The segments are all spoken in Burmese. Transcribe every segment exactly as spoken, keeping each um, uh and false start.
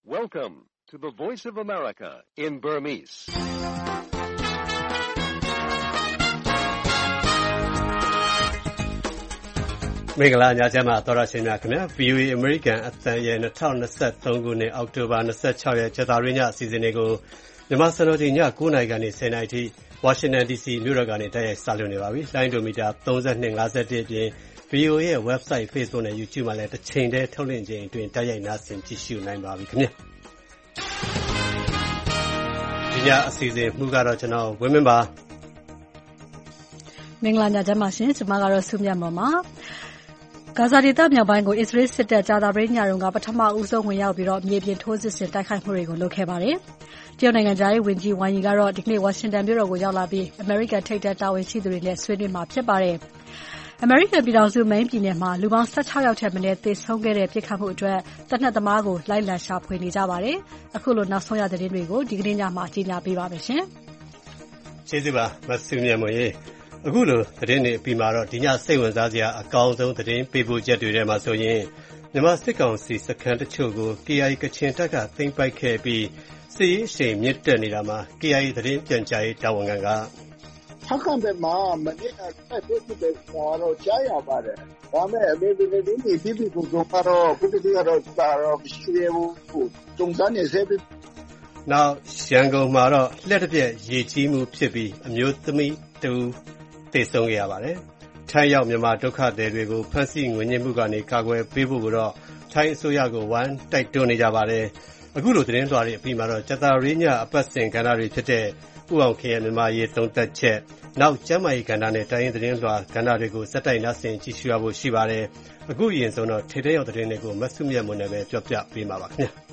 Welcome to the Voice of America in Burmese. ။မင်္ဂလာညချမ်းပါသောရရှင်များခင်ဗျာ ဗွီအိုအေ American အသံရဲ့၂၀၂၃ခုနှစ်အောက်တိုဘာ၂၆ရက်ကြာသပတေးညအစီအစဉ်လေးကိုမြန်မာစံတော်ချိန်ည၉နာရီကနေ၁၀နာရီထိဝါရှင်တန် ဒီစီမြို့တော်ကနေတိုက်ရိုက်စလွှင့်နေပါပြီ။လိုင်းဒိုမီတာသုံး၂ ၅၁အပြင် ဗွီအိုအေရဲ့ website Facebook နဲ့ YouTube မှာလည်းတစ်ချိန်တည်းထုတ်လွှင့်ခြင်းအတွင်းတိုက်ရိုက်နားဆင်ကြည့်ရှုနိုင်ပါပြီခင်ဗျာ။ဒီညအစီအစဉ်မှုကတော့ကျွန်တော်ဝင်းမင်းပါမင်္ဂလာညချမ်းပါရှင်ကျွန်မကတော့စုမြတ်မော်ပါဂါဇာဒေသမြောက်ပိုင်းကိုအစ္စရေးစစ်တပ်ကြာသပတေးညတုန်းကပထမဦးဆုံးဝင်ရောက်ပြီးတော့မြေပြင်ထိုးစစ်ဆင်တိုက်ခိုက်မှုတွေကိုလုပ်ခဲ့ပါတယ်။တရုတ်နိုင်ငံသားရေးဝန်ကြီးဝမ်ယီကတော့ဒီကနေ့ဝါရှင်တန်မြို့တော်ကိုရောက်လာပြီးအမေရိကန်ထိပ်တန်းတာဝန်ရှိသူတွေနဲ့ဆွေးနွေးမှာဖြစ်ပါတယ်။အမေရိကန်ပြည်ထောင်စုမိန်းပြည်နယ်မှာလူပေါင်း၁၆ယောက်ထက်မနည်းသေဆုံးခဲ့တဲ့ပြစ်ခတ်မှုအတွက်တပ်နှက်သမားကိုလိုက်လံရှာဖွေနေကြပါတယ်။အခုလိုနောက်ဆုံးရသတင်းတွေကိုဒီကနေ့ညမှာကြီးညာပေးပါမယ်ရှင်။ကျေးဇူးပါမဆုမြတ်မွန်ရေအခုလိုသတင်းတွေပြီးမှတော့ဒီညစိတ်ဝင်စားစရာအကောင်းဆုံးသတင်းပေးပို့ချက်တွေထဲမှာဆိုရင်မြန်မာစစ်ကောင်စီစခန်းတချို့ကို ကေအိုင်အေ ကချင်တပ်ကသိမ်းပိုက်ခဲ့ပြီးစစ်ရေးအရှိန်မြင့်တက်နေတာမှာ ကေအိုင်အေ သတင်းပြန်ကြားရေးတာဝန်ခံကထောက်ခံတဲ့မှာမနေ့ကတိုက်ပွဲဖြစ်တဲ့တော့ကြားရပါတယ်။ဒါမဲ့အမေဒီနေ့ဒီပြည်ပြည်ကိုတော့ခုတည်းကတော့ဒါတော့ရှိရဘူး။တုံးစမ်းနေစေပြီ။နောက်ရန်ကုန်မှာတော့လက်တစ်ပြက်ရေကြီးမှုဖြစ်ပြီးအမျိုးသမီးတူသေဆုံးခဲ့ရပါတယ်။ထိုင်းရောက်မြန်မာဒုက္ခသည်တွေကိုဖမ်းဆီးငွေညှစ်မှုကနေကာကွယ်ပေးဖို့တော့ထိုင်းအစိုးရကိုဝိုင်းတိုက်တွန်းနေကြပါတယ်။အခုလိုသတင်းတော်တွေအပြီးမှာတော့ကြာသပတေးညအပတ်စဉ်ကဏ္ဍတွေဖြစ်တဲ့ဥအောင်ခင်ရဲ့မြန်မာရေးသုံးသက်ချက်နောက်ကျမ်းမာရေးကဏ္ဍနဲ့တိုင်းရင်းသတင်းလွှာကဏ္ဍတွေကိုစက်တိုက်နားဆင်ကြည့်ရှုရဖို့ရှိပါတယ်။အခုအရင်ဆုံးတော့ထေတဲ့ရောက်သတင်းတွေကိုမဆုမြတ်မွန်နဲ့ပဲပြောပြပေးမှာပါခင်ဗျာ။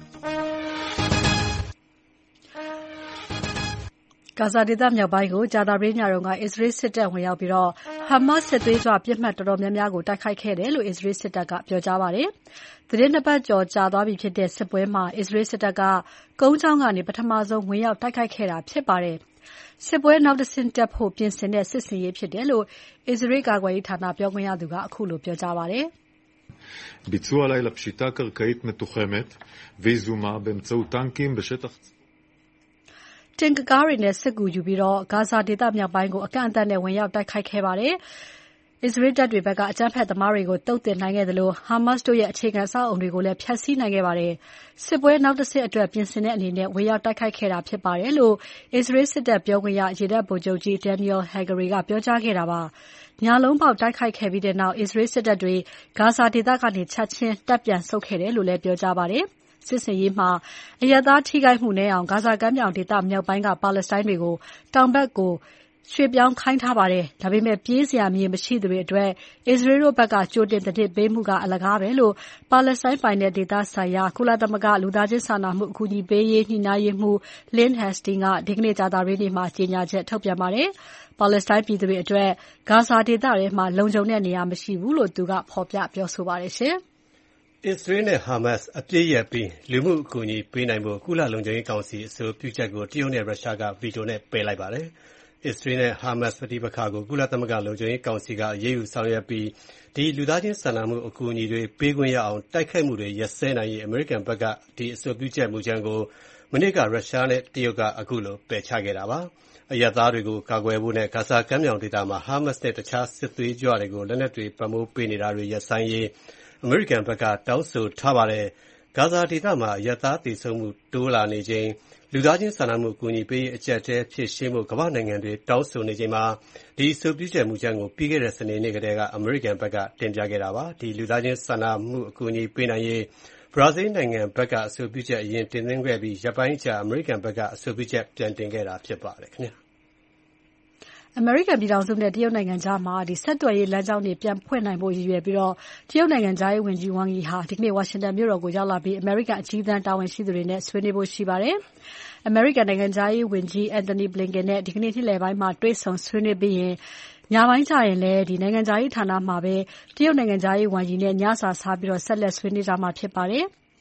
ဂါဇာဒေသမြောက်ပိုင်းကိုကြာသပတေးညတုန်းကအစ္စရေးစစ်တပ်ဝင်ရောက်ပြီးတော့ဟာမတ်စစ်သွေးကြွပြစ်မှတ်တော်တော်များများကိုတိုက်ခိုက်ခဲ့တယ်လို့အစ္စရေးစစ်တပ်ကပြောကြားပါတယ်။သတင်းနှစ်ပတ်ကျော်ကြာသွားပြီဖြစ်တဲ့စစ်ပွဲမှာအစ္စရေးစစ်တပ်ကကုန်းချောင်းကနေပထမဆုံးဝင်ရောက်တိုက်ခိုက်ခဲ့တာဖြစ်ပါတယ်။စစ်ပွဲနောက်တစ်ဆင့်တက်ဖို့ပြင်ဆင်တဲ့စစ်ဆင်ရေးဖြစ်တယ်လို့အစ္စရေးကာကွယ်ရေးဌာနပြောခွင့်ရသူကအခုလိုပြောကြားပါတယ်။ ביצוע לילה פשיטה קרקעית מתוחמת ויזומה באמצעות טנקים בשטח တင်ကကားတွေနဲ့စစ်ကူယူပြီးတော့ဂါဇာဒေသမြောက်ပိုင်းကိုအကန့်အသတ်နဲ့ဝင်ရောက်တိုက်ခိုက်ခဲ့ပါတယ်။အစ္စရေးတပ်တွေဘက်ကအကြမ်းဖက်သမားတွေကိုတုံ့ပြန်နိုင်ခဲ့သလိုဟာမတ်တို့ရဲ့အခြေခံအဆောက်အုံတွေကိုလည်းဖျက်ဆီးနိုင်ခဲ့ပါတယ်။စစ်ပွဲနောက်တစ်ဆင့်အတွက်ပြင်ဆင်တဲ့အနေနဲ့ဝင်ရောက်တိုက်ခိုက်ခဲ့တာဖြစ်ပါတယ်လို့အစ္စရေးစစ်တပ်ပြောခွင့်ရရေတပ်ဗိုလ်ချုပ်ကြီး Daniel Hagari ကပြောကြားခဲ့တာပါ။ညလုံးပေါက်တိုက်ခိုက်ခဲ့ပြီးတဲ့နောက်အစ္စရေးစစ်တပ်တွေဂါဇာဒေသကနေချက်ချင်းတပ်ပြန်ဆုတ်ခဲ့တယ်လို့လည်းပြောကြားပါတယ်။စစ်ဆင်ရေးမှာအရပ်သားထိခိုက်မှုနည်းအောင်ဂါဇာကမ်းမြောင်ဒေသမြောက်ပိုင်းကပါလက်စတိုင်းတွေကိုတောင်ဘက်ကိုရွှေ့ပြောင်းခိုင်းထားပါတယ်။ဒါပေမဲ့ပြေးစရာမြေမရှိသူတွေအတွက်အစ္စရေးတို့ဘက်ကကြိုတင်သတိပေးမှုကအလကားပဲလို့ပါလက်စတိုင်းပိုင်တဲ့ဒေသဆိုင်ရာကုလသမဂ္ဂလူသားချင်းစာနာမှုအကူအညီပေးရေးညှိနှိုင်းရေးမှူး Lynn Hastings ကဒီကနေ့ကြာသပတေးနေ့မှာကြေညာချက်ထုတ်ပြန်ပါတယ်။ပါလက်စတိုင်းပြည်သူတွေအတွက်ဂါဇာဒေသထဲမှာလုံခြုံတဲ့နေရာမရှိဘူးလို့သူကဖော်ပြပြောဆိုပါတယ်ရှင်။အစ္စရေးနဲ့ဟာမတ်အပြည့်ရပြီးလူမှုအကူအညီပေးနိုင်ဖို့ကုလလုံခြုံရေးကောင်စီအဆိုပြုချက်ကိုတရုတ်နဲ့ရုရှားကဗီတိုနဲ့ပယ်လိုက်ပါတယ်။အစ္စရေးနဲ့ဟာမတ်ပဋိပက္ခကိုကုလသမဂ္ဂလုံခြုံရေးကောင်စီကအရေးယူဆောင်ရွက်ပြီးဒီလူသားချင်းစာနာမှုအကူအညီတွေပေးခွင့်ရအောင်တိုက်ခိုက်မှုတွေရပ်စဲနိုင်ရေးအမေရိကန်ဘက်ကဒီအဆိုပြုချက်မူကြမ်းကိုမနေ့ကရုရှားနဲ့တရုတ်ကအခုလိုပယ်ချခဲ့တာပါ။အရပ်သားတွေကိုကာကွယ်ဖို့နဲ့ဂါဇာကမ်းမြောင်ဒေသမှာဟာမတ်နဲ့တခြားစစ်သွေးကြွတွေကိုလက်နက်တွေပံ့ပိုးပေးနေတာတွေရပ်ဆိုင်းရေးအမေရိကန်ဘက်ကတောင်းဆိုထားပါတယ်။ဂါဇာဒေသမှာရသားတည်ဆုံမှုတိုးလာနေချိန်လူသားချင်းစာနာမှုအကူအညီပေးရေးအကျပ်တဲဖြစ်ရှင်းမှုကမ္ဘာနိုင်ငံတွေတောင်းဆိုနေချိန်မှာဒီအဆိုပြုချက်မူကြမ်းကိုပြီးခဲ့တဲ့စနေနေ့ကတည်းကအမေရိကန်ဘက်ကတင်ပြခဲ့တာပါ။ဒီလူသားချင်းစာနာမှုအကူအညီပေးနိုင်ရေးဘရာဇီးနိုင်ငံဘက်ကအဆိုပြုချက်အရင်တင်သွင်းခဲ့ပြီးရပ်ပိုင်းကြာအမေရိကန်ဘက်ကအဆိုပြုချက်ပြန်တင်ခဲ့တာဖြစ်ပါတယ်ခင်ဗျာ။အမေရိကန်ပြည်ထောင်စုနဲ့တရုတ်နိုင်ငံကြားမှာဒီဆက်သွယ်ရေးလမ်းကြောင်းတွေပြန်ဖွင့်နိုင်ဖို့ရည်ရွယ်ပြီးတော့တရုတ်နိုင်ငံသားရေးဝန်ကြီးဝမ်ယီဟာဒီကနေ့ဝါရှင်တန်မြို့တော်ကိုရောက်လာပြီးအမေရိကန်အကြီးအကဲတာဝန်ရှိသူတွေနဲ့ဆွေးနွေးဖို့ရှိပါတယ်။အမေရိကန်နိုင်ငံသားရေးဝန်ကြီး Anthony Blinken နဲ့ဒီကနေ့နေ့လယ်ပိုင်းမှာတွေ့ဆုံဆွေးနွေးပြီးရင်ညပိုင်းကျရင်လည်းဒီနိုင်ငံသားရေးဌာနမှာပဲတရုတ်နိုင်ငံသားရေးဝန်ကြီးနဲ့ညစာစားပြီးတော့ဆက်လက်ဆွေးနွေးကြမှာဖြစ်ပါတယ်။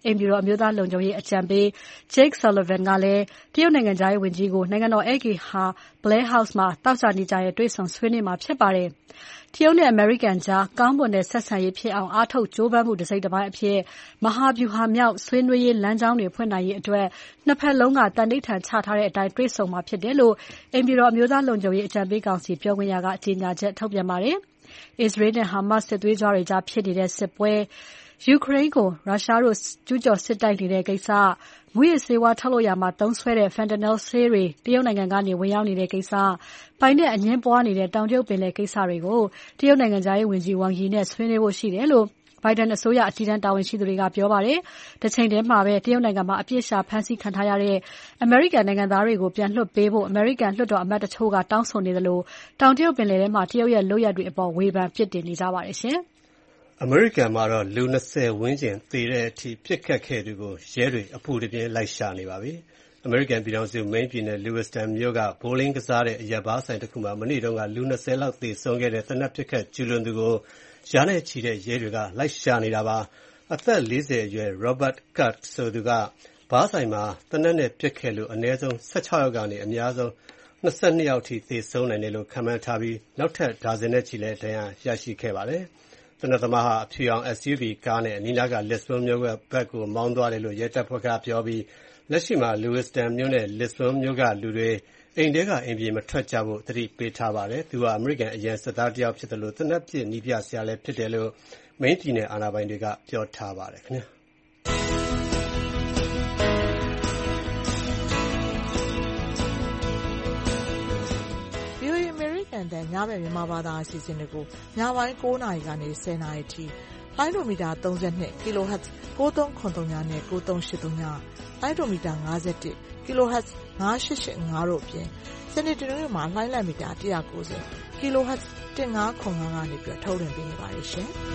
အိမ်ဖြူတော်အမျိုးသားလုံခြုံရေးအကြံပေး Jake Sullivan ကလည်းတရုတ်နိုင်ငံခြားရေးဝန်ကြီးကိုနိုင်ငံတော်ဧည့်ဂေဟာ Blair House မှာသောကြာနေ့ကျရင်တွေ့ဆုံဆွေးနွေးမှာဖြစ်ပါတယ်။တရုတ်နဲ့အမေရိကန်ကြားကောင်းမွန်တဲ့ဆက်ဆံရေးဖြစ်အောင်အားထုတ်ကြိုးပမ်းမှုတစ်စိတ်တစ်ပိုင်းအဖြစ်မဟာဗျူဟာမြောက်ဆွေးနွေးရေးလမ်းကြောင်းတွေဖွင့်နိုင်ရေးအတွက်နှစ်ဖက်လုံးကတန်ဋိဌာန်ချထားတဲ့အတိုင်းတွေ့ဆုံမှာဖြစ်တယ်လို့အိမ်ဖြူတော်အမျိုးသားလုံခြုံရေးအကြံပေးကောင်စီပြောခွင့်ရကကြေညာချက်ထုတ်ပြန်ပါတယ်။ အစ္စရေးနဲ့ Hamas စစ်သွေးကြွတွေကြားဖြစ်နေတဲ့စစ်ပွဲယူကရိန်းကိုရုရှားတို့ကျူးကျော်စစ်တိုက်နေတဲ့ကိစ္စမူးယစ်ဆေးဝါးထုတ်လုပ်ရာမှာသုံးစွဲတဲ့ fentanyl ဆေးတွေတရုတ်နိုင်ငံကနေဝင်ရောက်နေတဲ့ကိစ္စပိုင်နက်အငြင်းပွားနေတဲ့တောင်တရုတ်ပင်လယ်ကိစ္စတွေကိုတရုတ်နိုင်ငံခြားရေးဝန်ကြီး Wang Yi နဲ့ဆွေးနွေးဖို့ရှိတယ်လို့ဘိုင်ဒန်အစိုးရအကြီးတန်းတာဝန်ရှိသူတွေကပြောပါတယ်။တစ်ချိန်တည်းမှာပဲတရုတ်နိုင်ငံမှာအပြစ်ရှာဖမ်းဆီးခံထားရတဲ့အမေရိကန်နိုင်ငံသားတွေကိုပြန်လွှတ်ပေးဖို့အမေရိကန်လွှတ်တော်အမတ်တချို့ကတောင်းဆိုနေသလိုတောင်တရုတ်ပင်လယ်ထဲမှာတရုတ်ရဲ့လုပ်ရပ်တွေအပေါ်ဝေဖန်ပြစ်တင်နေကြပါတယ်ရှင်။အမေရိကန်မှာတော့လူ၂၀ဝန်းကျင်သေတဲ့အထိပြစ်ခတ်ခဲ့သူကိုရဲတွေအပူတပြင်းလိုက်ရှာနေပါပြီ။အမေရိကန်ပြည်ထောင်စုမိန်းပြည်နယ် Lewiston မြို့ကဘိုးလင်းကစားတဲ့အရက်ဘားဆိုင်တစ်ခုမှာမနေ့တုန်းကလူ၂၀လောက်သေဆုံးခဲ့တဲ့သေနတ်ပစ်ခတ်ကျူးလွန်သူကိုရာနဲ့ချီတဲ့ရဲတွေကလိုက်ရှာနေတာပါ။အသက်၄၀အရွယ် Robert Curt ဆိုသူကဘားဆိုင်မှာသေနတ်နဲ့ပစ်ခဲ့လို့အနည်းဆုံး၁၆ယောက်ကနေအများဆုံး၂၂ယောက်ထိသေဆုံးနိုင်တယ်လို့ခန့်မှန်းထားပြီးနောက်ထပ်ဒါဇင်နဲ့ချီလည်းဒဏ်ရာရရှိခဲ့ပါတယ်။သေနတ်သမားဟာအဖြူရောင် S U V ကားနဲ့အနီးနားက Lisbon မြို့ဘက်ကိုမောင်းသွားတယ်လို့ရဲတပ်ဖွဲ့ကပြောပြီးလက်ရှိမှာ Lewiston မြို့နဲ့ Lisbon မြို့ကလူတွေအိမ်ထဲကအိမ်ပြင်မထွက်ကြဖို့သတိပေးထားပါတယ်။သူဟာအမေရိကန်အရန်စစ်သားတစ်ယောက်ဖြစ်တယ်လို့သေနတ်ပစ်နည်းပြဆရာလည်းဖြစ်တယ်လို့မိန်းပြည်နယ်အာဏာပိုင်တွေကပြောထားပါတယ်ခင်ဗျာ။ဗွီအိုအေ American တန်ညဘက်မြန်မာဘာသာအစီအစဉ်တွေကိုညပိုင်း၉နာရီကနေ၁၀နာရီထိလိုင်းဒိုမီတာ၃၂ kilohertz ၉၃၇၃နဲ့၉၃၈၃ညလိုင်းဒိုမီတာ၅၁ kilohertz ၅၈၈၅တို့အပြင်စနေတနင်္ဂနွေမှာလှိုင်းလည်မီတာ၁၉၀ kilohertz ၁၅၇၅ကနေပြထုတ်လွှင့်ပေးနေပါတယ်ရှင်။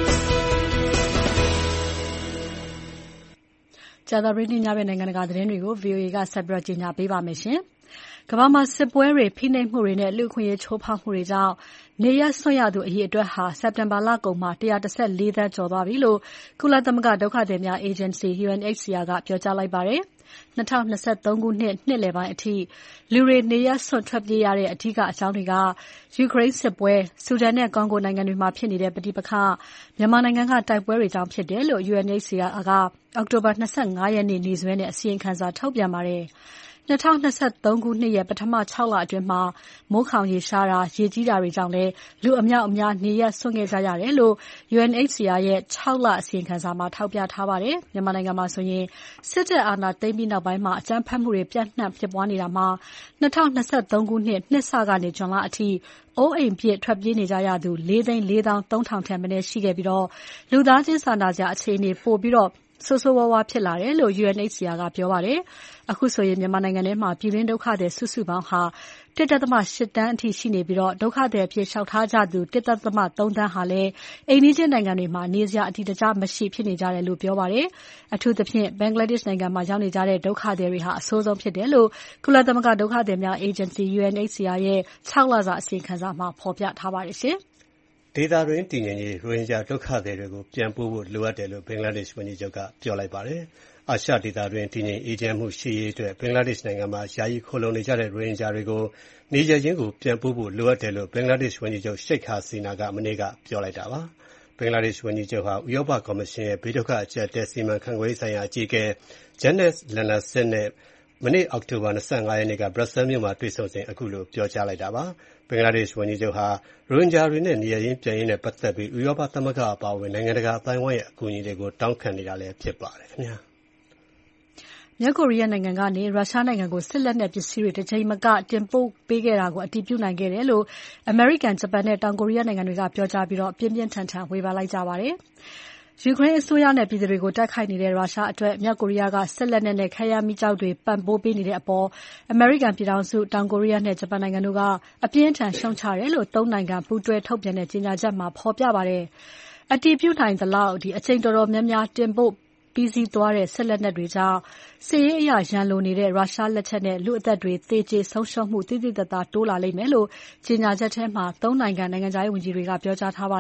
ကြာသပတေးနေ့ညဘက်နိုင်ငံတကာသတင်းတွေကို ဗွီအိုအေကဆက်ပြီးကြေညာပေးပါမယ်ရှင်။ကမ္ဘာမှာစစ်ပွဲတွေဖိနှိပ်မှုတွေနဲ့လူ့အခွင့်အရေးချိုးဖောက်မှုတွေကြောင့်နေရပ်စွန့်ရသူအရေအတွက်ဟာစက်တင်ဘာလကုန်မှာ၁၁၄သန်းကျော်သွားပြီလို့ကုလသမဂ္ဂဒုက္ခသည်များအေဂျင်စီ U N H C R ကပြောကြားလိုက်ပါတယ်။၂၀၂၃ခုနှစ်နှစ်လယ်ပိုင်းအထိလူတွေနေရပ်စွန့်ထွက်ပြေးရတဲ့အဓိကအကြောင်းတွေကယူကရိန်းစစ်ပွဲ၊ဆူဒန်နဲ့ကွန်ဂိုနိုင်ငံတွေမှာဖြစ်နေတဲ့ပဋိပက္ခ၊မြန်မာနိုင်ငံကတိုက်ပွဲတွေကြောင့်ဖြစ်တယ်လို့ U N H C R ကအောက်တိုဘာ၂၅ရက်နေ့နေ့စွဲနဲ့အစီရင်ခံစာထုတ်ပြန်ပါတယ်။၂၀၂၃ခုနှစ်ရဲ့ပထမ၆လအတွင်းမှာမိုးခေါင်ရေရှားတာ၊ရေကြီးတာတွေကြောင့်လည်းလူအမြောက်အများနေရပ်စွန့်ခဲ့ကြရတယ်လို့ U N H C R ရဲ့၆လအစီရင်ခံစာမှာထောက်ပြထားပါတယ်။မြန်မာနိုင်ငံမှာဆိုရင်စစ်တပ်အာဏာသိမ်းပြီးနောက်ပိုင်းမှာအကြမ်းဖက်မှုတွေပြန့်နှံ့ဖြစ်ပွားနေတာမှာ၂၀၂၃ခုနှစ်နှစ်စကနေဇွန်လအထိအိုးအိမ်ပြစ်ထွက်ပြေးနေကြရသူလေးသိန်းလေးသောင်းသုံးထောင်ထက်မနည်းရှိခဲ့ပြီးလူသားချင်းစာနာစရာအခြေအနေပိုပြီးတော့ဆိုးဆိုးဝါးဝါးဖြစ်လာတယ်လို့ U N H C R ကပြောပါတယ်။အခုဆိုရင်မြန်မာနိုင်ငံထဲမှာပြည်တွင်းဒုက္ခသည်စုစုပေါင်းဟာ၁.၈တန်းအထိရှိနေပြီးဒုက္ခသည်အဖြစ်လျှောက်ထားကြသူ၁.၃သန်းဟာလည်းအိမ်နီးချင်းနိုင်ငံတွေမှာနေစရာအတည်တကျမရှိဖြစ်နေကြတယ်လို့ပြောပါတယ်။အထူးသဖြင့်ဘင်္ဂလားဒေ့ရှ်နိုင်ငံမှာရောက်နေကြတဲ့ဒုက္ခသည်တွေဟာအဆိုးဆုံးဖြစ်တယ်လို့ကုလသမဂ္ဂဒုက္ခသည်များအေဂျင်စီ U N H C R ရဲ့၆လစာအစီရင်ခံစာမှာဖော်ပြထားပါတယ်ရှင်။ဒေသတွင်းတည်ငြိမ်ရေးရိုဟင်ဂျာဒုက္ခသည်တွေကိုပြန်ပို့ဖို့လိုအပ်တယ်လို့ဘင်္ဂလားဒေ့ရှ်ဝန်ကြီးချုပ်ကပြောလိုက်ပါတယ်။အာရှဒေသတွင်းတည်ငြိမ်အေးချမ်းမှုရှိရေးအတွက်ဘင်္ဂလားဒေ့ရှ်နိုင်ငံမှာယာယီခိုလှုံနေကြတဲ့ရိုဟင်ဂျာတွေကိုနေရပ်ရင်းကိုပြန်ပို့ဖို့လိုအပ်တယ်လို့ဘင်္ဂလားဒေ့ရှ်ဝန်ကြီးချုပ်ရှိတ်ဟာစီနာကမနေ့ကပြောလိုက်တာပါ။ဘင်္ဂလားဒေ့ရှ်ဝန်ကြီးချုပ်ဟာဥရောပကော်မရှင်ရဲ့ဘေးဒုက္ခအကျပ်အတည်းစီမံခန့်ခွဲရေးဆိုင်ရာအကြီးအကဲ Janice Lennersit နဲ့မနေ့အောက်တိုဘာ၂၅ရက်နေ့က Brussels မြို့မှာတွေ့ဆုံစဉ်အခုလိုပြောကြားလိုက်တာပါ။ဘင်္ဂလားဒေ့ရှ်ဝန်ကြီးချုပ်ဟာရိုဟင်ဂျာတွေနဲ့နေရပ်ရင်းပြန်ရေးနဲ့ပတ်သက်ပြီးဥရောပသမဂ္ဂအပါအဝင်နိုင်ငံတကာအသိုင်းအဝိုင်းရဲ့အကူအညီတွေကိုတောင်းခံနေတာလည်းဖြစ်ပါတယ်ခင်ဗျာ။မြောက်ကိုရီးယားနိုင်ငံကနေရုရှားနိုင်ငံကိုစစ်လက်နက်ပစ္စည်းတွေတစ်ချိန်မကတင်ပို့ပေးခဲ့တာကိုအတည်ပြုနိုင်ခဲ့တယ်လို့အမေရိကန်၊ဂျပန်နဲ့တောင်ကိုရီးယားနိုင်ငံတွေကပြောကြားပြီးပြင်းပြင်းထန်ထန်ဝေဖန်လိုက်ကြပါတယ်။ယူကရိန်းအစိုးရနဲ့ပြည်သူတွေကိုတိုက်ခိုက်နေတဲ့ရုရှားအတွက်မြောက်ကိုရီးယားကစစ်လက်နက်နဲ့ခဲယမ်းမီးကျောက်တွေပံ့ပိုးပေးနေတဲ့အပေါ်အမေရိကန်ပြည်ထောင်စု၊တောင်ကိုရီးယားနဲ့ဂျပန်နိုင်ငံတို့ကအပြင်းအထန်ရှုတ်ချတယ်လို့သုံးနိုင်ငံပူးတွဲထုတ်ပြန်တဲ့ကြေညာချက်မှာဖော်ပြပါတယ်။အတည်ပြုနိုင်သလောက်အချိန်တော်တော်များများတင်ပို့ပြီးစီးသွားတဲ့စစ်လက်နက်တွေကြောင့်စစ်ရေးအရရန်လိုနေတဲ့ရုရှားလက်ချက်နဲ့လူအသက်တွေသေကျေဆုံးရှုံးမှုသိသိသာသာတိုးလာလိမ့်မယ်လို့ကြေညာချက်ထဲမှာသုံးနိုင်ငံနိုင်ငံခြားရေးဝန်ကြီးတွေကပြောကြားထားပါတယ်။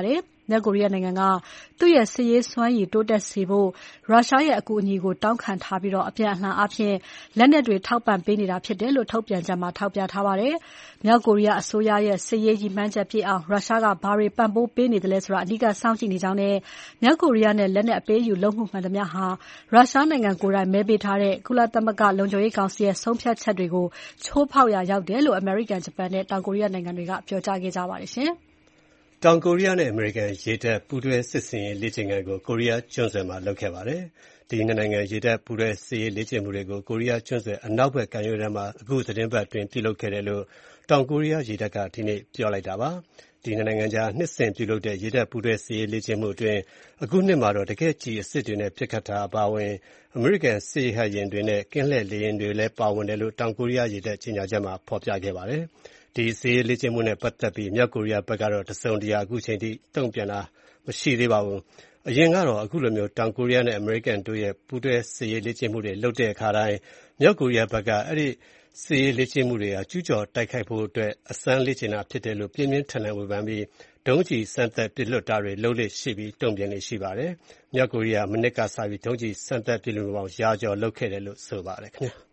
မြောက်ကိုရီးယားနိုင်ငံကသူ့ရဲ့စစ်ရေးစွမ်းရည်တိုးတက်စေဖို့ရုရှားရဲ့အကူအညီကိုတောင်းခံထားပြီးအပြန်အလှန်အားဖြင့်လက်နက်တွေထောက်ပံ့ပေးနေတာဖြစ်တယ်လို့ထုတ်ပြန်ချက်မှာထောက်ပြထားပါတယ်။မြောက်ကိုရီးယားအစိုးရရဲ့စစ်ရေးရည်မှန်းချက်ပြည့်အောင်ရုရှားကဘာတွေပံ့ပိုးပေးနေတယ်လဲဆိုတာအဓိကစောင့်ကြည့်နေကြောင်းနဲ့မြောက်ကိုရီးယားနဲ့လက်နက်အပေးအယူလုပ်မှုမှန်သမျှဟာရုရှားနိုင်ငံကိုယ်တိုင်မဲပေးထားတဲ့ကုလသမဂ္ဂလုံခြုံရေးကောင်စီရဲ့ဆုံးဖြတ်ချက်တွေကိုချိုးဖောက်ရာရောက်တယ်လို့အမေရိကန်၊ဂျပန်နဲ့တောင်ကိုရီးယားနိုင်ငံတွေကပြောကြားခဲ့ကြပါတယ်ရှင်။တောင်ကိုရီးယားနဲ့အမေရိကန်ရေတပ်ပူးတွဲစစ်ဆင်ရေးလေ့ကျင့်ခန်းကိုကိုရီးယားကျွန်းဆွယ်မှာလုပ်ခဲ့ပါတယ်။ဒီနှစ်နိုင်ငံရေတပ်ပူးတွဲစစ်ရေးလေ့ကျင့်မှုတွေကိုကိုရီးယားကျွန်းဆွယ်အနောက်ဘက်ကမ်းရိုးတန်းမှာအခုသတင်းပတ်အတွင်းပြုလုပ်ခဲ့တယ်လို့တောင်ကိုရီးယားရေတပ်ကဒီနေ့ပြောလိုက်တာပါ။ဒီနှစ်နိုင်ငံကြားနှစ်စဉ်ပြုလုပ်တဲ့ရေတပ်ပူးတွဲစစ်ရေးလေ့ကျင့်မှုအတွင်းအခုနှစ်မှာတော့တကယ့်ကျည်အစစ်တွေနဲ့ပစ်ခတ်တာအပါအဝင်အမေရိကန်စစ်ရဟတ်ယာဉ်တွေနဲ့ကင်းလှည့်လေယာဉ်တွေလည်းပါဝင်တယ်လို့တောင်ကိုရီးယားရေတပ်ကြေညာချက်မှာဖော်ပြခဲ့ပါတယ်။ဒီစစ်ရေးလေ့ကျင့်မှုနဲ့ပတ်သက်ပြီးမြောက်ကိုရီးယားဘက်ကတော့တစုံတရာအခုချိန်ထိတုံ့ပြန်တာမရှိသေးပါဘူး။အရင်ကတော့အခုလိုမျိုးတောင်ကိုရီးယားနဲ့အမေရိကန်တို့ရဲ့ပူးတွဲစစ်ရေးလေ့ကျင့်မှုတွေလုပ်တဲ့အခါတိုင်းမြောက်ကိုရီးယားဘက်ကအဲ့ဒီစစ်ရေးလေ့ကျင့်မှုတွေဟာကျူးကျော်တိုက်ခိုက်ဖို့အတွက်အစမ်းလေ့ကျင့်တာဖြစ်တယ်လို့ပြင်းပြင်းထန်ထန်ဝေဖန်ပြီးဒုံးကျည်စမ်းသပ်ပစ်လွှတ်တာတွေလုပ်လေ့ရှိပြီးတုံ့ပြန်လေ့ရှိပါတယ်။မြောက်ကိုရီးယားမနစ်ကစပြီးဒုံးကျည်စမ်းသပ်ပစ်လွှတ်မှုပေါင်းရာကျော်လုပ်ခဲ့တယ်လို့ဆိုပါတယ်ခင်ဗျာ။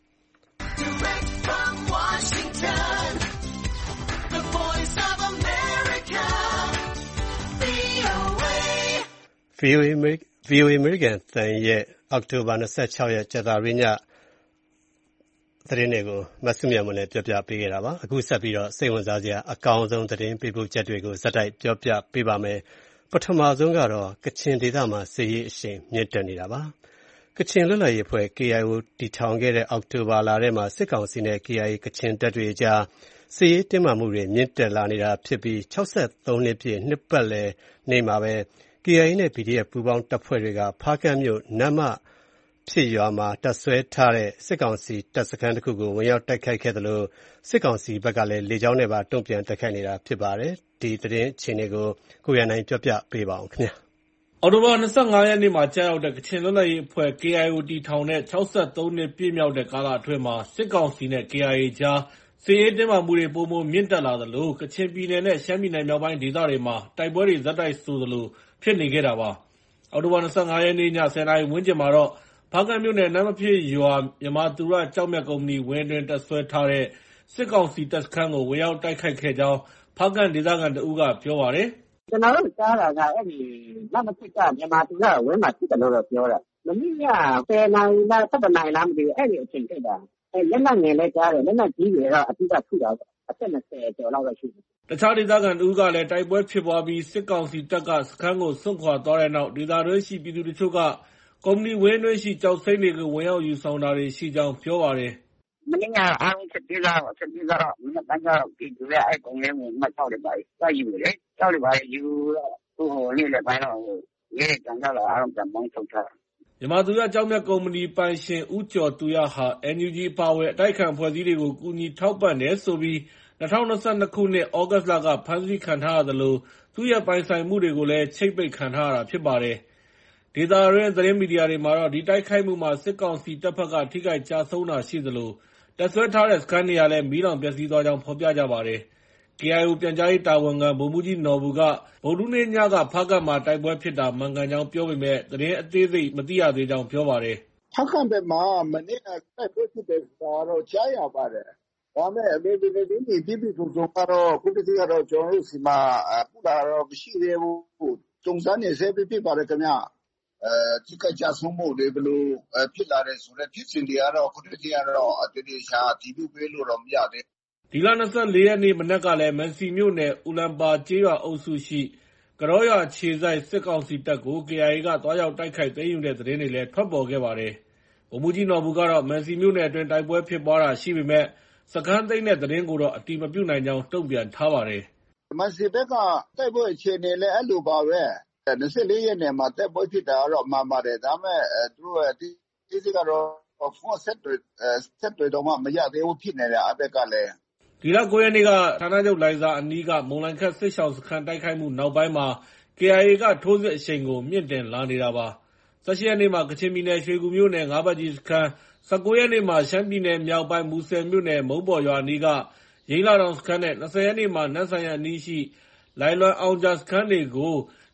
VOA အမေရိကန်အသံရဲ့အောက်တိုဘာ၂၆ရက်ကြာသပတေးညသတင်းတွေကိုမဆုမြတ်မွန်နဲ့ပြောပြပေးခဲ့တာပါ။အခုဆက်ပြီးတော့စိတ်ဝင်စားစရာအကောင်းဆုံးသတင်းပေးပို့ချက်တွေကိုဇက်တိုက်ပြောပြပေးပါမယ်။ပထမဆုံးကတော့ကချင်ဒေသမှာစစ်ရေးအရှိန်မြင့်တက်နေတာပါ။ကချင်လွတ်လပ်ရေးအဖွဲ့ ကေအိုင်အို တည်ထောင်ခဲ့တဲ့အောက်တိုဘာလထဲမှာစစ်ကောင်စီနဲ့ ကေအိုင်အေ ကချင်တပ်တွေအကြားစစ်ရေးတင်းမာမှုတွေမြင့်တက်လာနေတာဖြစ်ပြီး၆၃နှစ်ပြည့်နှစ်ပတ်လည်နေ့မှာပဲ ကေအိုင်အေ နဲ့ ပီဒီအက်ဖ် ပူးပေါင်းတပ်ဖွဲ့တွေကဖားကန့်မြို့နမ့်မဖြစ်ရွာမှာတပ်စွဲထားတဲ့စစ်ကောင်စီတပ်စခန်းတစ်ခုကိုဝင်ရောက်တိုက်ခိုက်ခဲ့သလိုစစ်ကောင်စီဘက်ကလည်းလေကြောင်းနဲ့ပါတုံ့ပြန်တိုက်ခိုက်နေတာဖြစ်ပါတယ်။ဒီသတင်းအခြေအနေကိုကိုရန်နိုင်ပြောပြပေးပါအောင်ခင်ဗျာ။အော်တိုဘာ၂၅ရက်နေ့မှာကြာရောက်တဲ့ကချင်လွတ်လပ်ရေးအဖွဲ့ ကေအိုင်အို တည်ထောင်တဲ့၆၃နှစ်ပြည့်မြောက်တဲ့ကာလအတွင်းမှာစစ်ကောင်စီနဲ့ ကေအိုင်အေ ကြားစစ်ရေးတင်းမာမှုတွေပိုမိုမြင့်တက်လာသလိုကချင်ပြည်နယ်နဲ့ရှမ်းပြည်နယ်မြောက်ပိုင်းဒေသတွေမှာတိုက်ပွဲတွေဇက်တိုက်ဆိုသလိုဖြစ်နေခဲ့တာပါ။အောက်တိုဘာ၂၅ရက်နေ့ည၁၀နာရီဝန်းကျင်မှာတော့ဖားကန့်မြို့နယ်နမ့်မဖြစ်ရွာမြန်မာသူရကျောက်မျက်ကုမ္ပဏီဝင်းအတွင်းတပ်စွဲထားတဲ့စစ်ကောင်စီတပ်စခန်းကိုဝင်ရောက်တိုက်ခိုက်ခဲ့ကြောင်းဖားကန့်ဒေသခံတဦးကပြောပါတယ်။“ကျနော်တို့ကြားတာကအဲဒီနမ့်မဖြစ်ကမြန်မာသူရဝင်းမှာဖြစ်တယ်လို့တော့ပြောတယ်။မနေ့ည၁၀နာရီလား၁၁နာရီလားမသိဘူးအဲဒီအချိန်ဖြစ်တာ။လက်နက်ငယ်လည်းကြားတယ်။လက်နက်ကြီးတွေတော့အဓိကထုတာပေါ့။အသက်၂၀ကျော်လောက်တော့ရှိတယ်။ ”တခြားဒေသခံတဦးကလည်းတိုက်ပွဲဖြစ်ပွားပြီးစစ်ကောင်စီတပ်ကစခန်းကိုစွန့်ခွာသွားတဲ့နောက်ဒေသတွင်းရှိပြည်သူတချို့ကကုမ္ပဏီဝင်းအတွင်းရှိကျောက်စိမ်းတွေကိုဝင်ရောက်ယူဆောင်တာတွေရှိကြောင်းပြောပါတယ်။“မနေ့ညကအားလုံးထွက်ပြေးသွားတာပေါ့။ထွက်ပြေးသွားတော့မနက်ပိုင်းကျတော့ပြည်သူတွေကအဲဒီကုမ္ပဏီဝင်းကိုကျောက်တွေဘာတွေသွားယူတယ်လေ။ကျောက်တွေဘာတွေယူတော့အခုနေ့လယ်ပိုင်းတော့ရဲတွေပြန်ရောက်လာအားလုံးပြန်မောင်းထုတ်ထားတာ။ ”မြန်မာသူရကျောက်မျက်ကုမ္ပဏီပိုင်ရှင်ဦးကျော်သူရဟာ အန်ယူဂျီအပါအဝင်အတိုက်အခံအဖွဲ့အစည်းတွေကိုကူညီထောက်ပံ့တယ်ဆိုပြီး၂၀၂၂ခုနှစ်ဩဂုတ်လကဖမ်းဆီးခံထားရသလိုသူ့ရဲ့ပိုင်ဆိုင်မှုတွေကိုလည်းချိတ်ပိတ်ခံထားရတာဖြစ်ပါတယ်။ဒေသတွင်းသတင်းမီဒီယာတွေမှာတော့ဒီတိုက်ခိုက်မှုမှာစစ်ကောင်စီတပ်ဘက်ကထိခိုက်ကျဆုံးတာရှိသလိုတပ်စွဲထားတဲ့စခန်းတွေကလည်းမီးလောင်ပျက်စီးသွားကြောင်းဖော်ပြကြပါတယ်။ ကေအိုင်အိုပြန်ကြားရေးတာဝန်ခံဗိုလ်မှူးကြီးနော်ဘူကဗုဒ္ဓဟူးနေ့ညကဖားကန့်မှာတိုက်ပွဲဖြစ်တာမှန်ကန်ကြောင်းပြောပေမဲ့သတင်းအသေးစိတ်မသိရသေးကြောင်းပြောပါတယ်။“ဖားကန့်ဘက်မှာမနေ့ကတိုက်ပွဲဖြစ်တယ်ဆိုတာတော့ကြားရပါတယ်။ဒါပေမဲ့မြေပြင်သတင်းတွေပြည့်ပြည့်စုံစုံကတော့အခုထက်ထိကတော့ကျနော်တို့ဆီမှာပို့တာတော့မရှိသေးဘူး။စုံစမ်းနေဆဲပဲဖြစ်ပါတယ်ခင်ဗျ။ထိခိုက်ကျဆုံးမှုတွေဘယ်လိုဖြစ်လာတယ်ဆိုတဲ့ဖြစ်စဉ်တွေကတော့အခုထက်ထိကတော့သေသေချာချာအတည်ပြုပေးလို့တော့မရသေးဘူး။”ဒီလ၂၄ရက်နေ့မနက်ကလည်းမံစီမြို့နယ်အူလန်ပါကျေးရွာအုပ်စုရှိကတောရွာအခြေစိုက်စစ်ကောင်စီတပ်ကို ကေအိုင်အေ ကသွားရောက်တိုက်ခိုက်သိမ်းယူတဲ့သတင်းတွေလည်းထွက်ပေါ်ခဲ့ပါတယ်။ဗိုလ်မှူးကြီးနော်ဘူကတော့မံစီမြို့နယ်အတွင်းတိုက်ပွဲဖြစ်ပွားတာရှိပေမဲ့စခန်းသိမ်းတဲ့သတင်းကိုတော့အတည်မပြုနိုင်ကြောင်းတုံ့ပြန်ထားပါတယ်။“မံစီဘက်ကတိုက်ပွဲအခြေအနေလည်းအဲလိုပါပဲ။၂၄ရက်နေ့မှာတိုက်ပွဲဖြစ်တာကတော့မှန်ပါတယ်။ဒါပေမဲ့သူတို့အသေးစိတ်ကတော့ဖုန်းအဆက်အသွယ်တောင်မှမရသေးဘူးဖြစ်နေတယ်အဲဒီဘက်ကလည်း။”ဒီလ၉ရက်နေ့ကဌာနချုပ်လိုင်ဇာအနီးကမုန်လိုင်ခက်စစ်ရှောင်စခန်းတိုက်ခိုက်မှုနောက်ပိုင်းမှာ ကေအိုင်အေ ကထိုးစစ်အရှိန်ကိုမြှင့်တင်လာနေတာပါ။၁၈ရက်နေ့မှာကချင်ပြည်နယ်ရွှေကူမြို့နယ်ငါးဘတ်ကြီးစခန်း၊၁၉ရက်နေ့မှာရှမ်းပြည်နယ်မြောက်ပိုင်းမူဆယ်မြို့နယ်မုန်းပေါ်ရွာအနီးကယိန်းလတောင်စခန်းနဲ့၂၀ရက်နေ့မှာနမ့်ဆန်ယန်အနီးရှိလိုင်လွမ်အောင်ဂျာစခန်းတွေကို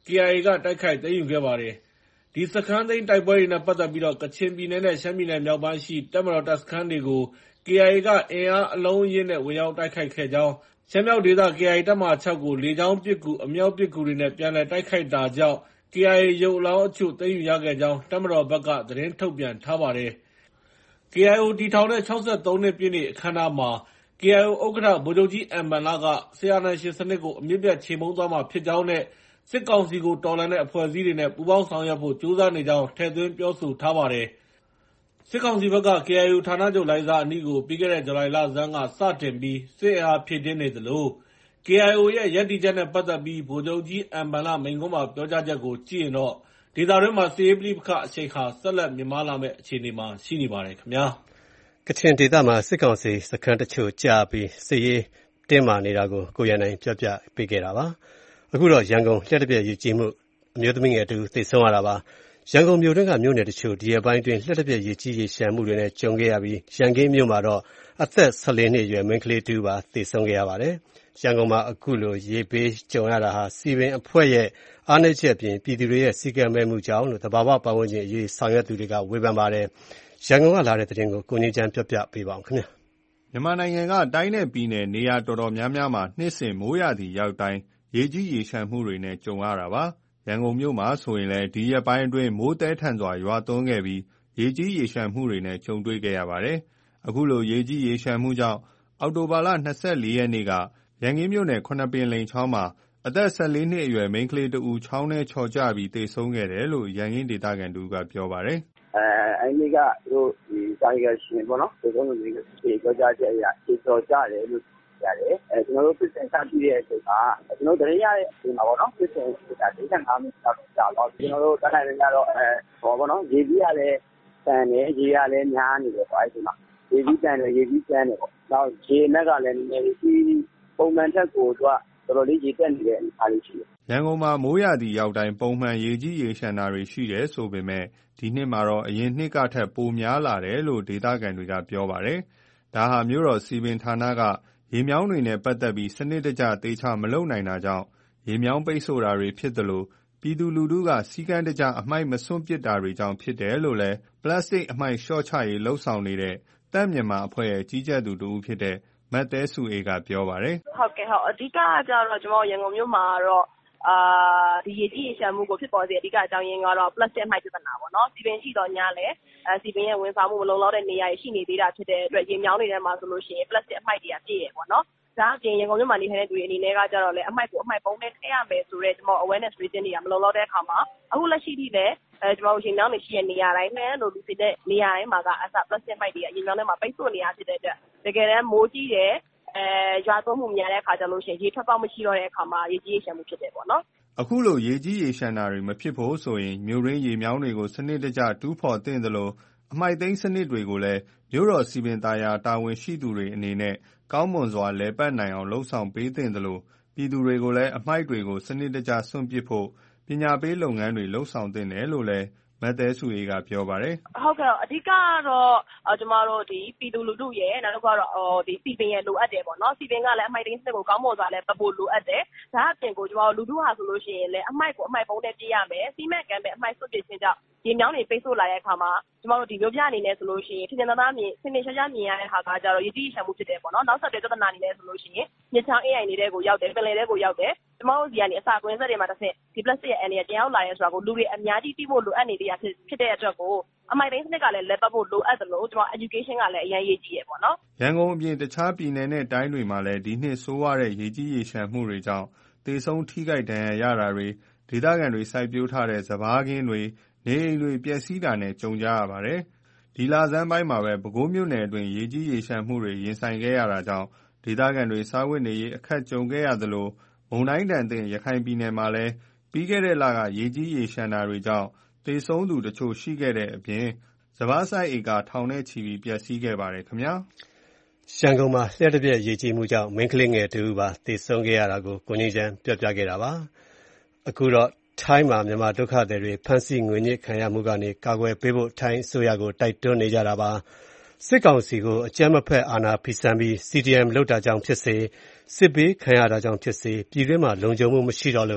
ကေအိုင်အေ ကတိုက်ခိုက်သိမ်းယူခဲ့ပါတယ်။ ဒီစခန်းသိမ်းတိုက်ပွဲတွေနဲ့ပတ်သက်ပြီးကချင်ပြည်နယ်နဲ့ရှမ်းပြည်နယ်မြောက်ပိုင်းရှိတပ်မတော်တပ်စခန်းတွေကို ကေအိုင်အေ ကအင်အားအလုံးအရင်းနဲ့ဝင်ရောက်တိုက်ခိုက်ခဲ့ကြောင်း၊ ရှမ်းမြောက်ဒေသ ကေအိုင်အေ တပ်မဟာ ၆ ကို လေကြောင်းပစ်ကူ၊ အမြောက်ပစ်ကူတွေနဲ့ပြန်လည်တိုက်ခိုက်တာကြောင့် ကေအိုင်အေ ရုပ်အလောင်းအချို့သိမ်းယူရခဲ့ကြောင်း တပ်မတော်ဘက်ကသတင်းထုတ်ပြန်ထားပါတယ်။ ကေအိုင်အို တည်ထောင်တဲ့ ၆၃ နှစ်ပြည့်နေ့အခမ်းအနားမှာ ကေအိုင်အို ဥက္ကဋ္ဌ ဗိုလ်ချုပ်ကြီးအင်ဘန်လက စစ်အာဏာရှင်စနစ်ကိုအမြစ်ပြတ်ချေမှုန်းသွားမှာဖြစ်ကြောင်းနဲ့ စစ်ကောင်စီကိုတော်လှန်တဲ့အဖွဲ့အစည်းတွေနဲ့ပူးပေါင်းဆောင်ရွက်ဖို့ကြိုးစားနေကြောင်းထည့်သွင်းပြောဆိုထားပါတယ်။ စစ်ကောင်စီဘက်က ကေအိုင်အို ဌာနချုပ်လိုင်ဇာအနီးကိုပြီးခဲ့တဲ့ဇူလိုင်လဆန်းကစတင်ပြီးစစ်အင်အားဖြည့်တင်းနေသလို ကေအိုင်အို ရဲ့ ရပ်တည်ချက်နဲ့ပတ်သက်ပြီး ဗိုလ်ချုပ်ကြီးအင်ဘန်လမိန့်ခွန်းမှာပြောကြားချက်ကိုကြည့်ရင်တော့ ဒေသတွင်းမှာစစ်ရေးပဋိပက္ခအရှိန်ဟာဆက်လက်မြင့်မားလာမယ့်အခြေအနေမှာရှိနေပါတယ်ခင်ဗျာ။ကချင်ဒေသမှာစစ်ကောင်စီစခန်းတချို့ကျပြီးစစ်ရေးတင်းမာနေတာကိုကိုရန်နိုင်ပြောပြပေးခဲ့တာပါ။အခုတော့ရန်ကုန်လျှက်တပြက်ရေကြီးမှုအမျိုးသမီးငယ်တူသေဆုံးရတာပါ။ရန်ကုန်မြို့တွင်းကမြို့နယ်တချို့ဒီရက်ပိုင်းတွင်လျှက်တပြက်ရေကြီးရေရှမ်းမှုတွေနဲ့ကြုံခဲ့ရပြီးရန်ကင်းမြို့မှာတော့အသက်၁၄နှစ်အရွယ်မိန်းကလေးတူပါသေဆုံးခဲ့ရပါတယ်။ရန်ကုန်မှာအခုလိုရေဘေးကြုံရတာဟာစီပင်အဖွဲ့ရဲ့အားနည်းချက်ပြင်ပြည်သူတွေရဲ့စီကံမဲ့မှုကြောင့်လို့သဘာဝပတ်ဝန်းကျင်အရေးဆောင်ရွက်သူတွေကဝေဖန်ပါတယ်။ရန်ကုန်ကလာတဲ့သတင်းကိုကိုငြိမ်းချမ်းပြောပြပေးပါဦးခင်ဗျာ။မြန်မာနိုင်ငံကတိုင်းနဲ့ပြည်နယ်နေရာတော်တော်များများမှာနှစ်စဉ်မိုးရာသီရောက်တိုင်းရေကြီးရေရှမ်းမှုတွေနဲ့ကြုံရတာပါ။ရန်ကုန်မြို့မှာဆိုရင်လည်းဒီရက်ပိုင်းအတွင်းမိုးတဲထန်စွာရွာသွန်းခဲ့ပြီးရေကြီးရေရှမ်းမှုတွေနဲ့ကြုံတွေ့ခဲ့ရပါတယ်။အခုလိုရေကြီးရေရှမ်းမှုကြောင့်အောက်တိုဘာလ၂၄ရက်နေ့ကရန်ကင်းမြို့နယ်ခုနှစ်ပင်လိန်ချောင်းမှာအသက်၁၄နှစ်အရွယ်မိန်းကလေးတဦးချောင်းထဲချော်ကျပြီးသေဆုံးခဲ့တယ်လို့ရန်ကင်းဒေသခံတူကပြောပါတယ်။အဲအဲ့ဒီကသူတို့ဒီတာရီကရှင်ပေါ့နော်ဒီကုန်းလေးကိုပြောကြချက်အရာချေချော်ကျတယ်လို့ရတယ်အဲကျွန်တော်တို့ပြည်စင်စပြီးတဲ့အချိန်မှာကျွန်တော်တို့တရရတဲ့အချိန်မှာပေါ့နော်ပြည်စင်ဒါ၄၅မိနစ်လောက်ကြာတော့ကျွန်တော်တို့တခိုင်ရင်းကတော့အဲဟောပေါ့နော်ရေကြီးရလဲတန်တယ်ရေရလဲများနေတယ်ပေါ့အဲ့ဒီမှာရေကြီးတန်တယ်ရေကြီးကျန်းတယ်ပေါ့နောက်ရေနက်ကလည်းနည်းနည်းကြီးပုံမှန်ထက်ကိုသူကတော်တော်လေးရေတက်နေတဲ့အားလေးရှိတယ်ရန်ကုန်မှာမိုးရာသီရောက်တိုင်းပုံမှန်ရေကြီးရေရှမ်းတာတွေရှိတယ်ဆိုပေမဲ့ဒီနှစ်မှာတော့အရင်နှစ်ကထက်ပိုများလာတယ်လို့ဒေသခံတွေကပြောပါတယ်။ဒါဟာမြို့တော်စီပင်ဌာနကရေမြောင်းတွေနဲ့ပတ်သက်ပြီးစနစ်တကျသေချာမလုပ်နိုင်တာကြောင့်ရေမြောင်းပိတ်ဆို့တာတွေဖြစ်သလိုပြည်သူလူထုကစီကံတကျအမိုက်မစွန့်ပစ်တာတွေကြောင့်ဖြစ်တယ်လို့လည်းပလတ်စတစ်အမိုက်လျှော့ချရေးလှုပ်ဆောင်နေတဲ့တန့်မြန်မာအဖွဲ့ရဲ့ကြီးကြပ်သူတဦးဖြစ်တဲ့မတ်တဲစုအေးကပြောပါတယ်။ဟုတ်ကဲ့ဟုတ်အဓိကကျတော့ကျွန်တော်ရန်ကုန်မြို့မှာတော့အာဒီရေကြီးရေရှမ်းမှုကိုဖြစ်ပေါ်စေအဓိကအကြောင်းရင်းကတော့ plastic အမှိုက်ပြဿနာပေါ့နော်စီပင်ရှိတော့ညာလဲအဲစီပင်ရဲ့ဝန်ဆောင်မှုမလုံလောက်တဲ့နေရာရှိနေသေးတာဖြစ်တဲ့အတွက်ရေမြောင်းတွေထဲမှာဆိုလို့ရှိရင် plastic အမှိုက်တွေကပြည့်ရပေါ့နော်ဒါအပြင်ရန်ကုန်မြို့မှာနေထိုင်တဲ့သူတွေအနေနဲ့ကကြတော့လေအမှိုက်ကိုအမှိုက်ပုံးနဲ့ထည့်ရမယ်ဆိုတော့ကျွန်တော် awareness raising တွေကမလုံလောက်တဲ့အခါမှာအခုလက်ရှိထိလည်းအဲကျွန်တော်ရေမြောင်းတွေရှိတဲ့နေရာတိုင်းနဲ့လို့လူစီတဲ့နေရာတိုင်းမှာကအစ plastic အမှိုက်တွေကရေမြောင်းထဲမှာပိတ်ဆို့နေရဖြစ်တဲ့အတွက်တကယ်တမ်းမိုးကြီးတယ်အဲရွာသွန်းမှုများတဲ့အခါကျလို့ရှိရင်ရေထွက်ပေါက်မရှိတော့တဲ့အခါမှာရေကြီးရေရှမ်းမှုဖြစ်တယ်ပေါ့နော်အခုလိုရေကြီးရေရှမ်းတာတွေမဖြစ်ဖို့ဆိုရင်မြို့ရင်းရေမြောင်းတွေကိုစနစ်တကျတူးဖော်သင့်သလိုအမှိုက်သိမ်းစနစ်တွေကိုလည်းမြို့တော်စီပင်သားရာတာဝန်ရှိသူတွေအနေနဲ့ကောင်းမွန်စွာလဲပတ်နိုင်အောင်လှုံ့ဆော်ပေးသင့်သလိုပြည်သူတွေကိုလည်းအမှိုက်တွေကိုစနစ်တကျစွန့်ပစ်ဖို့ပညာပေးလုပ်ငန်းတွေလှုံ့ဆော်သင့်တယ်လို့လည်းမတ်တဲစုအေးကပြောပါတယ်ဟုတ်ကဲ့အဓိကတော့ကျမတို့ဒီပြည်သူလူထုရဲ့နောက်တစ်ခါတော့ဒီစီပင်ရဲ့လိုအပ်တယ်ပေါ့နော်စီပင်ကလည်းအမှိုက်သိမ်းစနစ်ကိုကောင်းမွန်စွာလဲပတ်ဖို့လိုအပ်တယ်ဒါအပြင်ကိုကျမတို့လူထုဟာဆိုလို့ရှိရင်လည်းအမှိုက်ကိုအမှိုက်ပုံးနဲ့ပြရမယ်စီမံကံပဲအမှိုက်စွန့်ပစ်ခြင်းကြောင့်ရေမြောင်းတွေပိတ်ဆို့လာတဲ့အခါမှာကျမတို့ဒီမျိုးပြအနေနဲ့ဆိုလို့ရှိရင်ထင်ထင်သာသာမြင်စင်စင်ရှားရှားမြင်ရတဲ့ဟာကကြတော့ရေကြီးရေရှမ်းမှုဖြစ်တယ်ပေါ့နော်နောက်ဆက်တွဲပြဿနာအနေနဲ့ဆိုလို့ရှိရင်မြစ်ချောင်း အေး အိုင် နေတဲ့ကိုရောက်တယ်ပင်လယ်တဲ့ကိုရောက်တယ်ကျမတို့စီကနေအစာကွင်းဆက်တွေမှာတစ်ဆင့်ဒီ plastic ရဲ့အန်ရတင်ရောက်လာရဲဆိုတာကိုလူတွေအများကြီးသိဖို့လိုအပ်နေသေးတာဖြစ်ဖြစ်တဲ့အတွက်ကိုအမိုက်တိုင်းစနစ်ကလည်းလက်ပတ်ဖို့လိုအပ်သလိုကျွန်တော် education ကလည်းအရင်ရေးကြည့်ရပေါ့နော်ရန်ကုန်အပြင်တခြားပြည်နယ်နဲ့တိုင်းတွေမှာလည်းဒီနှစ်ဆိုးရတဲ့ရေကြီးရေရှမ်းမှုတွေကြောင့်သေဆုံးထိခိုက်ဒဏ်ရာရတာတွေဒေသခံတွေစိုက်ပျိုးထားတဲ့စပါးခင်းတွေနေအိမ်တွေပျက်စီးတာနဲ့ကြုံကြရပါတယ်ဒီလဆန်းပိုင်းမှာပဲပဲခူးမြို့နယ်အတွင်းရေကြီးရေရှမ်းမှုတွေရင်ဆိုင်ခဲ့ရတာကြောင့်ဒေသခံတွေစားဝတ်နေရေးအခက်ကြုံခဲ့ရသလိုမုန်တိုင်းတန်တဲ့ရခိုင်ပြည်နယ်မှာလည်းပြီးခဲ့တဲ့လကရေကြီးရေရှမ်းတာတွေကြောင့်သေဆုံးသူတချို့ရှိခဲ့တဲ့အပြင်စပါးစိုက်ဧကထောင်နဲ့ချီပြီးပျက်စီးခဲ့ပါတယ်ခင်ဗျာရန်ကုန်မှာလျှက်တပြက်ရေကြီးမှုကြောင့်မိန်းကလေးငယ်တူပါသေဆုံးခဲ့ရတာကိုကိုငြိမ်းချမ်းပြောပြခဲ့တာပါအခုတော့ထိုင်းမှာမြန်မာဒုက္ခသည်တွေဖမ်းဆီးငွေညှစ်ခံရမှုကနေကာကွယ်ပေးဖို့ထိုင်းအစိုးရကိုတိုက်တွန်းနေကြတာပါစစ်ကောင်စီကိုအကြမ်းမဖက်အာဏာဖီဆန်ပြီး စီ ဒီ အမ် လုပ်တာကြောင့်ဖြစ်စေစစ်ဘေးခံရတာကြောင့်ဖြစ်စေပြည်တွင်းမှာလုံခြုံမှုမရှိတော့လို့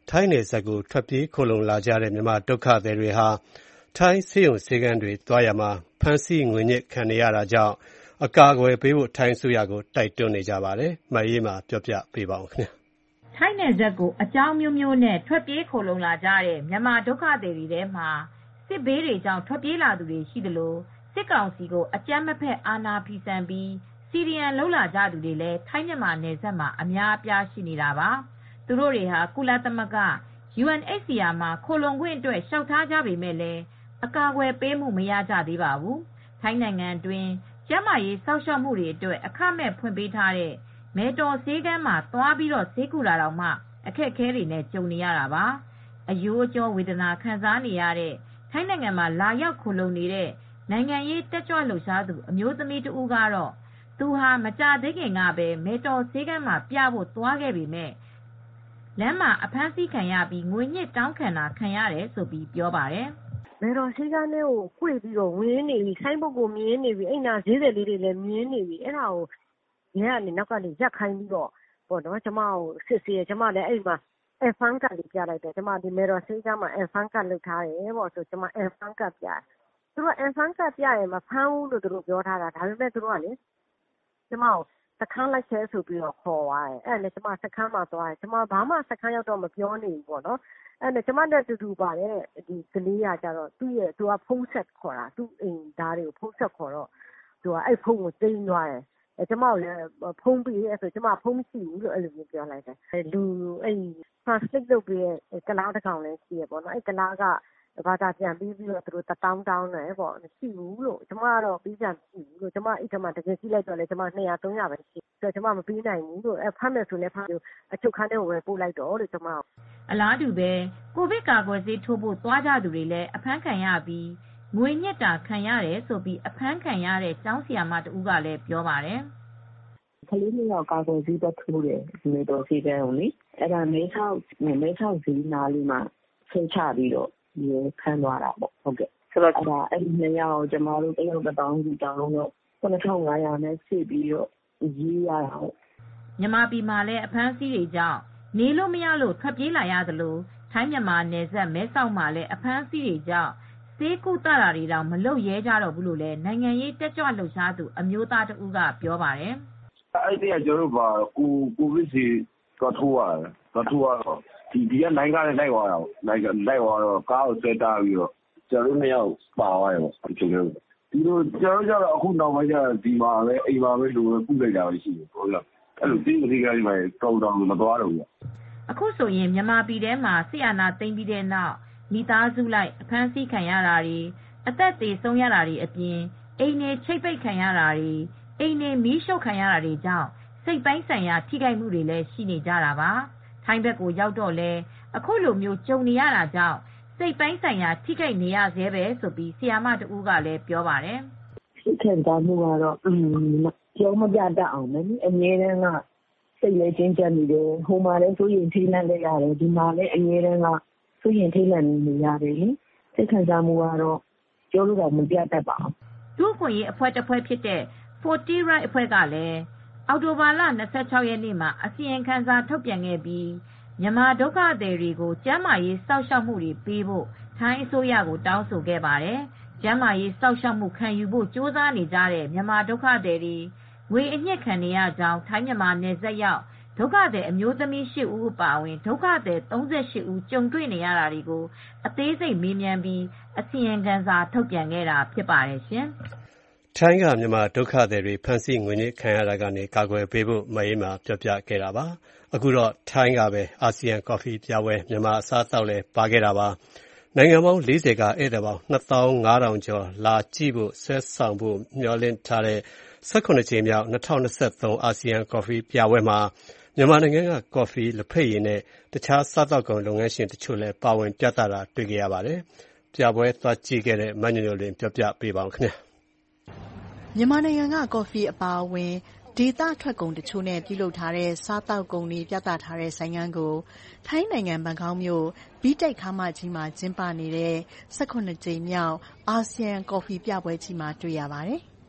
ထိုင်းနယ်စပ်ကိုထွက်ပြေးခိုလှုံလာကြတဲ့မြန်မာဒုက္ခသည်တွေဟာထိုင်းဆေးရုံဆေးခန်းတွေသွားရာမှာဖမ်းဆီးငွေညှစ်ခံနေရတာကြောင့်အကာအကွယ်ပေးဖို့ထိုင်းအစိုးရကိုတိုက်တွန်းနေကြပါတယ်။မအေးအေးမာပြောပြပေးပါဦးခင်ဗျ။ထိုင်းနယ်စပ်ကိုအကြောင်းမျိုးမျိုးနဲ့ထွက်ပြေးခိုလှုံလာကြတဲ့မြန်မာဒုက္ခသည်တွေထဲမှာစစ်ဘေးတွေကြောင့်ထွက်ပြေးလာသူတွေရှိသလိုစစ်ကောင်စီကိုအကြမ်းမဖက်အာဏာဖီဆန်ပြီးစီရီယံလှုပ်လာကြသူတွေလည်းထိုင်းမြန်မာနယ်စပ်မှာအများအပြားရှိနေတာပါ။သူတို့တွေဟာကုလသမဂ္ဂ ယူအန်အိတ်စီအာ မှာခိုလှုံခွင့်အတွက်လျှောက်ထားကြပေမဲ့လည်းအကာအကွယ်ပေးမှုမရကြသေးပါဘူး။ထိုင်းနိုင်ငံအတွင်းကျန်းမာရေးစောင့်ရှောက်မှုတွေအတွက်အခမဲ့ဖွင့်ပေးထားတဲ့မယ်တော်ဆေးခန်းမှာသွားပြီးဆေးကုတာတောင်မှအခက်အခဲတွေနဲ့ကြုံနေရတာပါ။အယိုးအကြောဝေဒနာခံစားနေရတဲ့ထိုင်းနိုင်ငံမှာလာရောက်ခိုလှုံနေတဲ့နိုင်ငံရေးတက်ကြွလှုပ်ရှားသူအမျိုးသမီးတဦးကတော့သူဟာမကြာသေးခင်ကပဲမယ်တော်ဆေးခန်းမှာပြဖို့သွားခဲ့ပေမဲ့လမ်းမှာအဖမ်းဆီးခံရပြီးငွေညှစ်တောင်းခံတာခံရတယ်လို့ပြောပါတယ်။ "မယ်တော်ဆေးခန်းထဲကိုကွေ့ပြီးဝင်နေပြီဆိုင်းဘုတ်ကိုမြင်နေပြီအိမ်နာဈေးသည်လေးတွေလည်းမြင်နေပြီအဲဒါကိုရဲကနေနောက်ကနေရပ်ခိုင်းပြီးတော့ကျမကိုစစ်ဆေးတယ်ကျမလည်းအဲ့မှာအန်ဖမ်းကတ်လေးပြလိုက်တယ်ကျမဒီမယ်တော်ဆေးခန်းမှာအန်ဖမ်းကတ်လုပ်ထားတယ်ပေါ့ဆိုကျမအန်ဖမ်းကတ်ပြတယ်သူတို့အန်ဖမ်းကတ်ပြရင်မဖမ်းဘူးလို့သူတို့ပြောထားတာဒါပေမဲ့သူတို့ကလေကျမကိုစခန်းလိုက်ဆဲဆိုပြီးတော့ခေါ်သွားတယ်အဲ့ဒါနဲ့ကျမစခန်းမှာသွားတယ်ကျမဘာမှစခန်းရောက်တော့မပြောနေဘူးပေါ့နော်အဲ့ဒါကျမနဲ့တူတူပါတဲ့ဒီကလေးကကြတော့သူ့ရဲ့သူကဖုန်းဆက်ခေါ်တာသူ့အိမ်သားတွေကိုဖုန်းဆက်ခေါ်တော့သူကအဲ့ဖုန်းကိုသိမ်းသွားတယ်အဲကျမကိုလည်းဖုန်းပေးရဲဆိုကျမဖုန်းမရှိဘူးလို့အဲ့လိုမျိုးပြောလိုက်တယ်အဲလူအဲ့ translate လုပ်ပြီးတဲ့ကလားတစ်ကောင်လည်းရှိရပေါ့နော်အဲ့ကလားကဘာသာပြန်ပြီးပြီးတော့သူတို့တတောင်းတောင်းတယ်ပေါ့မရှိဘူးလို့ကျမကတော့ပြီးပြန်မရှိဘူးလို့ကျမအိတ်ကမှတကယ်ကြည့်လိုက်တော့လေကျမနှစ်ရာသုံးရာပဲရှိဆိုတော့ကျမမပြီးနိုင်ဘူးလို့အဲဖမ်းမယ်ဆိုလည်းဖမ်းလို့အချုပ်ခန်းထဲကိုပဲပို့လိုက်တော့လို့ကျမအလားတူပဲကိုဗစ်ကာကွယ်ဆေးထိုးဖို့သွားကြသူတွေလည်းအဖမ်းခံရပြီးငွေညှစ်တာခံရတယ်ဆိုပြီးအဖမ်းခံရတဲ့ကျောင်းဆရာမတဦးကလည်းပြောပါတယ်ကလေးမျိုးကကာကွယ်ဆေးတော့ထိုးတယ်ဒီတော့ဆေးကန်းကိုလေအဲ့ဒါမဲဆောက်မဲဆောက်ဈေးနားလေးမှာဆွဲချပြီးတော့ဒီဖမ်းသွားတာပေါ့ဟုတ်ကဲ့ဆိုတော့အဲ့ဒါအဲ့ဒီနေရာကိုကျမတို့တယောက်တစ်တောင်းစီတောင်းတော့ခုနှစ်ထောင်ငါးရာနဲ့စစ်ပြီးတော့ရေးရတာဟုတ်မြန်မာပြည်မှာလည်းအဖမ်းဆီးတွေကြောင့်နေလို့မရလို့ထွက်ပြေးလာရသလိုထိုင်းမြန်မာနယ်စပ်မဲဆောက်မှာလည်းအဖမ်းဆီးတွေကြောင့်ဆေးကုသတာတွေတောင်မလုပ်ရဲကြတော့ဘူးလို့လည်းနိုင်ငံရေးတက်ကြွလှုပ်ရှားသူအမျိုးသားတဦးကပြောပါတယ်အဲ့ဒီကကျွန်တော်တို့ပါကိုကိုဗစ်စီတော့ထိုးရတယ်တော့ထိုးရတော့ဒီဒီကနိုင်ကားနဲ့လိုက်သွားတာနိုင်လိုက်သွားတော့ကားကိုဆွဲတားပြီးတော့ကျွန်တော်တို့နှစ်ယောက်ပါသွားတယ်ပေါ့ဒီလိုဒီလိုကျွန်တော်တို့ကျတော့အခုနောက်ပိုင်းကျဒီမှာပဲအိမ်မှာပဲလူပဲပြုတ်လိုက်တာပဲရှိတယ်ဟုတ်လားအဲ့လိုတင်းတင်းကားကြီးပဲတောင်းတောင်းမသွားတော့ဘူးအခုဆိုရင်မြန်မာပြည်ထဲမှာဆီယနာသိမ်းပြီးတဲ့နောက်မိသားစုလိုက်အဖမ်းဆီးခံရတာတွေအသက်သေဆုံးရတာတွေအပြင်အိမ်နေချိတ်ပိတ်ခံရတာတွေအိမ်နေမီးရှို့ခံရတာတွေကြောင့်စိတ်ပိုင်းဆိုင်ရာထိခိုက်မှုတွေလည်းရှိနေကြတာပါထိုင်းဘက်ကိုရောက်တော့လဲအခုလိုမျိုးကြုံနေရတာကြောင့်စိတ်ပိုင်းဆိုင်ရာထိခိုက်နေရသေးပဲဆိုပြီးဆီယာမတဦးကလည်းပြောပါတယ်စိတ်ခံစားမှုကတော့ကြောမပြတတ်အောင်မယ်အငြင်းတန်းကစိတ်လည်းကျဉ်းကျပ်နေတယ်ဟိုမှာလည်းစိုးရင်ထိလန့်လည်းရတယ်ဒီမှာလည်းအငြင်းတန်းကစိုးရင်ထိလန့်နေရတယ်လေစိတ်ခံစားမှုကတော့ပြောလို့တော့မပြတတ်ပါဘူးဒုခွင့်ရေးအဖွဲ့တစ်ဖွဲ့ဖြစ်တဲ့forty right အဖွဲ့ကလည်းအောက်တိုဘာလ၂၆ရက်နေ့မှာအစီရင်ခံစာထုတ်ပြန်ခဲ့ပြီးမြန်မာဒုက္ခသည်တွေကိုကျန်းမာရေးစောင့်ရှောက်မှုတွေပေးဖို့ထိုင်းအစိုးရကိုတောင်းဆိုခဲ့ပါတယ်။ကျန်းမာရေးစောင့်ရှောက်မှုခံယူဖို့ကြိုးစားနေကြတဲ့မြန်မာဒုက္ခသည်တွေငွေအညစ်ခံနေရကြောင်းထိုင်းမြန်မာနယ်စပ်ရောက်ဒုက္ခသည်အမျိုးသမီး၈ဦးအပါအဝင်ဒုက္ခသည်၃၈ဦးကြုံတွေ့နေရတာတွေကိုအသေးစိတ်မေးမြန်းပြီးအစီရင်ခံစာထုတ်ပြန်ခဲ့တာဖြစ်ပါတယ်ရှင်။ထိုင်းကမြန်မာဒုက္ခသည်တွေဖမ်းဆီးငွေညှစ်ခံရတာကနေကာကွယ်ပေးဖို့မအေးမာပြောပြခဲ့တာပါ။အခုတော့ထိုင်းကပဲအာဆီယံကော်ဖီပြပွဲမြန်မာအစားအသောက်လည်းပါခဲ့တာပါ။နိုင်ငံပေါင်း၄၀ကဧည့်သည်ပေါင်းနှစ်သောင်းငါးထောင်ကျော်လာကြည့်ဖို့ဆွဲဆောင်ဖို့မျှော်လင့်ထားတဲ့၁၇ကြိမ်မြောက်၂၀၂၃အာဆီယံကော်ဖီပြပွဲမှာမြန်မာနိုင်ငံကကော်ဖီလက်ဖက်ရည်နဲ့တခြားစားသောက်ကုန်လုပ်ငန်းရှင်တချို့လည်းပါဝင်ပြသတာတွေ့ခဲ့ရပါတယ်။ပြပွဲသွားကြည့်ခဲ့တဲ့မညိုညိုလင်းပြောပြပေးပါဦးခင်ဗျာ။မြန်မာနိုင်ငံကကော်ဖီအပါအဝင်ဒေသထွက်ကုန်တချို့နဲ့ပြုလုပ်ထားတဲ့စားသောက်ကုန်တွေပြသထားတဲ့ဆိုင်ခန်းကိုထိုင်းနိုင်ငံဘန်ကောက်မြို့ဘီတိုက်ခါမကြီးမှာကျင်းပနေတဲ့၁၇ကြိမ်မြောက်အာဆီယံကော်ဖီပြပွဲကြီးမှာတွေ့ရပါတယ်။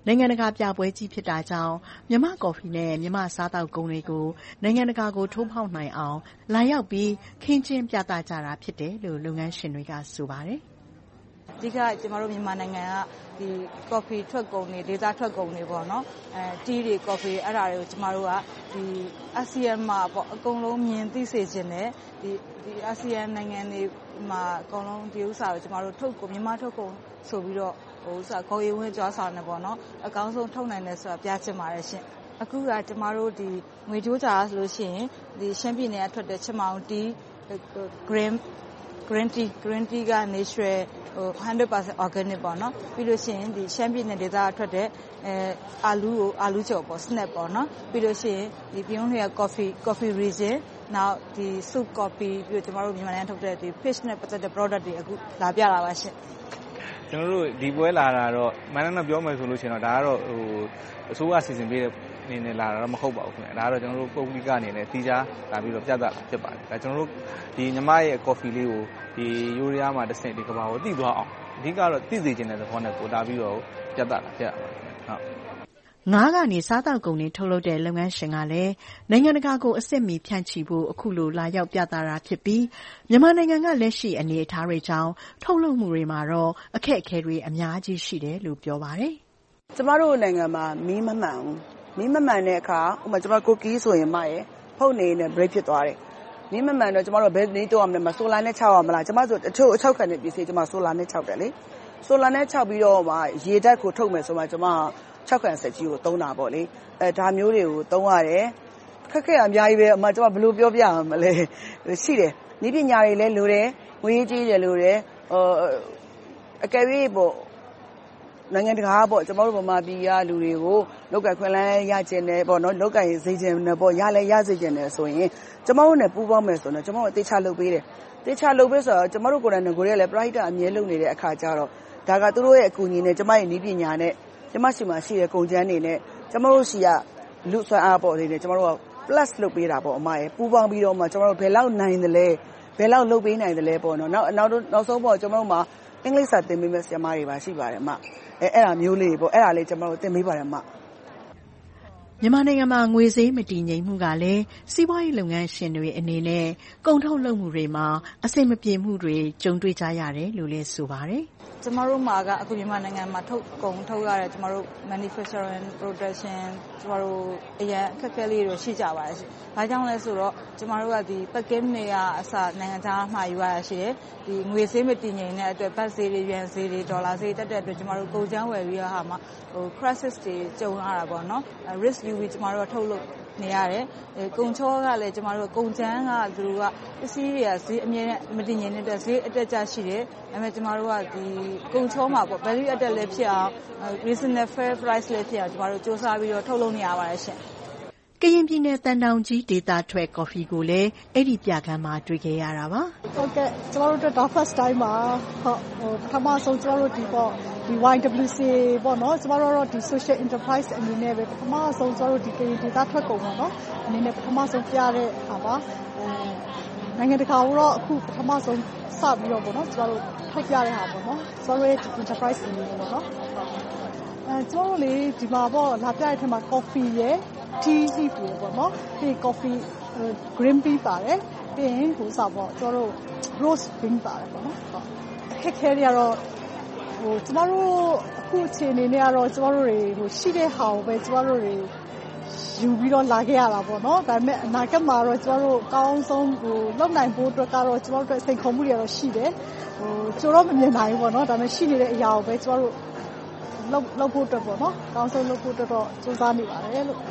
နိုင်ငံတကာပြပွဲကြီးဖြစ်တာကြောင့်မြန်မာကော်ဖီနဲ့မြန်မာစားသောက်ကုန်တွေကိုနိုင်ငံတကာကိုထိုးဖောက်နိုင်အောင်လာရောက်ပြီးခင်းကျင်းပြသကြတာဖြစ်တယ်လို့လုပ်ငန်းရှင်တွေကဆိုပါတယ်အဓိကကျမတို့မြန်မာနိုင်ငံကဒီကော်ဖီထွက်ကုန်တွေဒေသထွက်ကုန်တွေပေါ့နော်အဲတီးတွေကော်ဖီအဲ့ဒါတွေကိုကျမတို့ကဒီအာဆီယံမှာပေါ့အကုန်လုံးမြင်သိစေချင်တယ်ဒီဒီအာဆီယံနိုင်ငံတွေမှာအကုန်လုံးဒီဥစ္စာကိုကျမတို့ထုတ်ကုန်မြန်မာထုတ်ကုန်ဆိုပြီးတော့ဟိုဥစ္စာခေါ်ရည်ဝင်ကြွားဆောင်နေပေါ့နော်အကောင်းဆုံးထုတ်နိုင်တယ်ဆိုတာပြချင်ပါတယ်ရှင်အခုကကျမတို့ဒီငွေကြိုးကြာဆိုလို့ရှိရင်ဒီရှမ်းပြည်နယ်ကထွက်တဲ့ချမောင်တီး green green tea green tea က natural ဟို one hundred percent organic ပေါ့နော်ပြီးလို့ရှိရင်ဒီရှမ်းပြည်နယ်ဒေသထွက်တဲ့အဲအာလူးကိုအာလူးကြော်ပေါ့ snack ပေါ့နော်ပြီးလို့ရှိရင်ဒီပြုံးတွေက coffee coffee region နောက်ဒီ soup coffee ပြီးတော့ကျမတို့မြန်မာနိုင်ငံထုတ်တဲ့ဒီ fish နဲ့ပတ်သက်တဲ့ product တွေအခုလာပြတာပါရှင့်ကျွန်တော်တို့ဒီပွဲလာတာတော့မနက်နဲ့ပြောမယ်ဆိုလို့ရှိရင်တော့ဒါကတော့ဟိုအစိုးရစီစဉ်ပေးတဲ့အနေနဲ့လာတာတော့မဟုတ်ပါဘူးခင်ဗျာဒါကတော့ကျွန်တော်တို့ပုံပိကအနေနဲ့တီးခြားလာပြီးတော့ပြသတာဖြစ်ပါတယ်ဒါကျွန်တော်တို့ဒီညီမရဲ့ coffee လေးကိုဒီယူရီးယားမှာတစ်ဆင့်ဒီကဘာကိုတည်သွားအောင်အဓိကတော့တည်စေခြင်းတဲ့သဘောနဲ့ပို့လာပြီးတော့ပြသတာဖြစ်ပါတယ်ဟုတ်ငါးကနေစားတောက်ကုန်တွေထုတ်လုပ်တဲ့လုပ်ငန်းရှင်ကလည်းနိုင်ငံတကာကိုအစစ်မီဖြန့်ချီဖို့အခုလိုလာရောက်ပြသတာဖြစ်ပြီးမြန်မာနိုင်ငံကလက်ရှိအနေအထားတွေကြောင့်ထုတ်လုပ်မှုတွေမှာတော့အခက်အခဲတွေအများကြီးရှိတယ်လို့ပြောပါတယ်ကျမတို့နိုင်ငံမှာမီးမမှန်ဘူးမီးမမှန်တဲ့အခါဥပမာကျမကိုကီးဆိုရင်မရဲ့ဖုတ်နေနဲ့ break ဖြစ်သွားတယ်မီးမမှန်တော့ကျမတို့ဘယ်နည်းတော့မလဲမဆိုလာနဲ့ခြောက်ရမလားကျမဆိုအချို့အချောက်ခံတဲ့ပစ္စည်းကျမဆိုလာနဲ့ခြောက်တယ်လေဆိုလာနဲ့ခြောက်ပြီးတော့မှရေဓာတ်ကိုထုတ်မယ်ဆိုမှကျမခြောက်ခံစက်ကြီးကိုသုံးတာပေါ့လေအဲဒါမျိုးတွေကိုသုံးရတယ်ခက်ခဲအများကြီးပဲအမကျမဘယ်လိုပြောပြရမလဲရှိတယ်နည်းပညာတွေလည်းလိုတယ်ငွေကြီးတွေလိုတယ်ဟိုအကယ်၍ပေါ့နိုင်ငံတကာပေါ့ကျွန်တော်တို့ဗမာပြည်ကလူတွေကိုလောက်ကခွင့်လန်းရကျင်တယ်ပေါ့နော်လောက်ကရင်စေကျင်တယ်ပေါ့ရလဲရစေကျင်တယ်ဆိုရင်ကျွန်တော်တို့နဲ့ပူးပေါင်းမယ်ဆိုတော့ကျွန်တော်တို့အသေးချလုပ်ပေးတယ်တေချလုပ်ပေးဆိုတော့ကျွန်တော်တို့ကိုယ်တိုင်ကိုယ်လည်း private အမြဲလုပ်နေတဲ့အခါကျတော့ဒါကသူတို့ရဲ့အကူအညီနဲ့ကျွန်မရဲ့နည်းပညာနဲ့ကျွန်မရှိမှရှိတဲ့ကုန်ကျန်းတွေနဲ့ကျွန်တော်တို့ရှိရလူဆွမ်းအားပေါ့နေတယ်ကျွန်တော်တို့က plus လုပ်ပေးတာပေါ့အမရဲ့ပူးပေါင်းပြီးတော့မှကျွန်တော်တို့ဘယ်လောက်နိုင်တယ်လဲဘယ်လောက်လုပ်ပေးနိုင်တယ်လဲပေါ့နော်နောက်နောက်နောက်ဆုံးပေါ့ကျွန်တော်တို့မှာအင်္ဂလိပ်စာသင်ပေးမယ့်ဆရာမတွေပါရှိပါတယ်အမအဲအဲ့ဒါမျိုးလေးပေါ့အဲ့ဒါလေးကျွန်တော်တို့သင်ပေးပါတယ်အမမြန်မာနိုင်ငံမှာငွေဈေးမတည်ငြိမ်မှုကလည်းစီးပွားရေးလုပ်ငန်းရှင်တွေအနေနဲ့ကုန်ထုတ်လုပ်မှုတွေမှာအဆင်မပြေမှုတွေကြုံတွေ့ကြရတယ်လို့လည်းဆိုပါတယ်ကျမတို့မှာကအခုမြန်မာနိုင်ငံမှာထုတ်ကုန်ထုတ်ရတဲ့ကျမတို့ manufacturing production ကျမတို့အရင်အခက်အခဲလေးတွေရှိကြပါတယ်။ဘာကြောင့်လဲဆိုတော့ကျမတို့ကဒီ packing တွေကအစနိုင်ငံခြားမှာယူရရှိတယ်။ဒီငွေဈေးမတည်ငြိမ်တဲ့အတွက်ဘတ်ဈေးတွေ၊ယွမ်ဈေးတွေ၊ဒေါ်လာဈေးတက်တဲ့အတွက်ကျမတို့ကုန်ကျန်းဝယ်ပြီးရဟာမှာဟို crisis တွေကြုံရတာပေါ့နော်။ risk ယူပြီးကျမတို့ကထုတ်လို့နေရတယ်။ကုန်ချောကလည်းကျမတို့ကုန်ကျန်းကသူတို့ကပစ္စည်းတွေကဈေးအမြဲတမ်းမတည်ငြိမ်တဲ့ဈေးအတက်ကျရှိတယ်။ဒါပေမဲ့ကျမတို့ကဒီကုန်ချောမှာပေါ့ value added လည်းဖြစ်အောင် reasonable fair price လည်းဖြစ်အောင်ကျမတို့စူးစမ်းပြီးတော့ထုတ်လုပ်နေရပါတယ်ရှင်။ကရင်ပြည်နယ်တန်တောင်ကြီးဒေသထွက်ကော်ဖီကိုလည်းအဲ့ဒီပြခန်းမှာတွေ့ခဲ့ရတာပါ။ဟုတ်ကဲ့ကျမတို့တို့တော့ first time မှာဟုတ်ဟိုပထမဆုံးကျမတို့ဒီပေါ့ဒီ ဝိုင် ဒဘလျူ စီ ပေါ့နော်ကျမတို့တော့ဒီ social enterprise အနေနဲ့ပဲပထမဆုံးကျမတို့ဒီကရင်ဒေသထွက်ကုန်ပေါ့နော်အနေနဲ့ပထမဆုံးပြတဲ့ဟာပါအဲနိုင်ငံတကာတော့အခုပထမဆုံးစပြီးတော့ပေါ့နော်ကျမတို့ထုတ်ပြတဲ့ဟာပေါ့နော်ကျမတို့ရဲ့ enterprise အနေနဲ့ပေါ့နော်အဲကျမတို့လေဒီမှာပေါ့လာပြတဲ့ထဲမှာ coffee ရယ် tea leaf ရယ်ပေါ့နော်ပြီး coffee green tea ပါတယ်ပြီးရင်ဟိုစားပေါ့ကျမတို့ rose bean ပါတယ်ပေါ့နော်ဟုတ်အခက်ခဲတွေကတော့ဟိုကျမတို့အခုအချိန်အနေနဲ့ကတော့ကျမတို့တွေဟိုရှိတဲ့ဟာကိုပဲကျမတို့တွေယူပြီးတော့လာခဲ့ရတာပေါ့နော်ဒါပေမဲ့အနာဂတ်မှာတော့ကျမတို့အကောင်းဆုံးဟိုလုပ်နိုင်ဖို့အတွက်ကတော့ကျမတို့အတွက်စိတ်ခေါ်မှုတွေကတော့ရှိတယ်ဟိုကျတော့မမြင်နိုင်ဘူးပေါ့နော်ဒါပေမဲ့ရှိနေတဲ့အရာကိုပဲကျမတို့လုပ်လုပ်ဖို့အတွက်ပေါ့နော်အကောင်းဆုံးလုပ်ဖို့အတွက်တော့စူးစမ်းနေပါတယ်လို့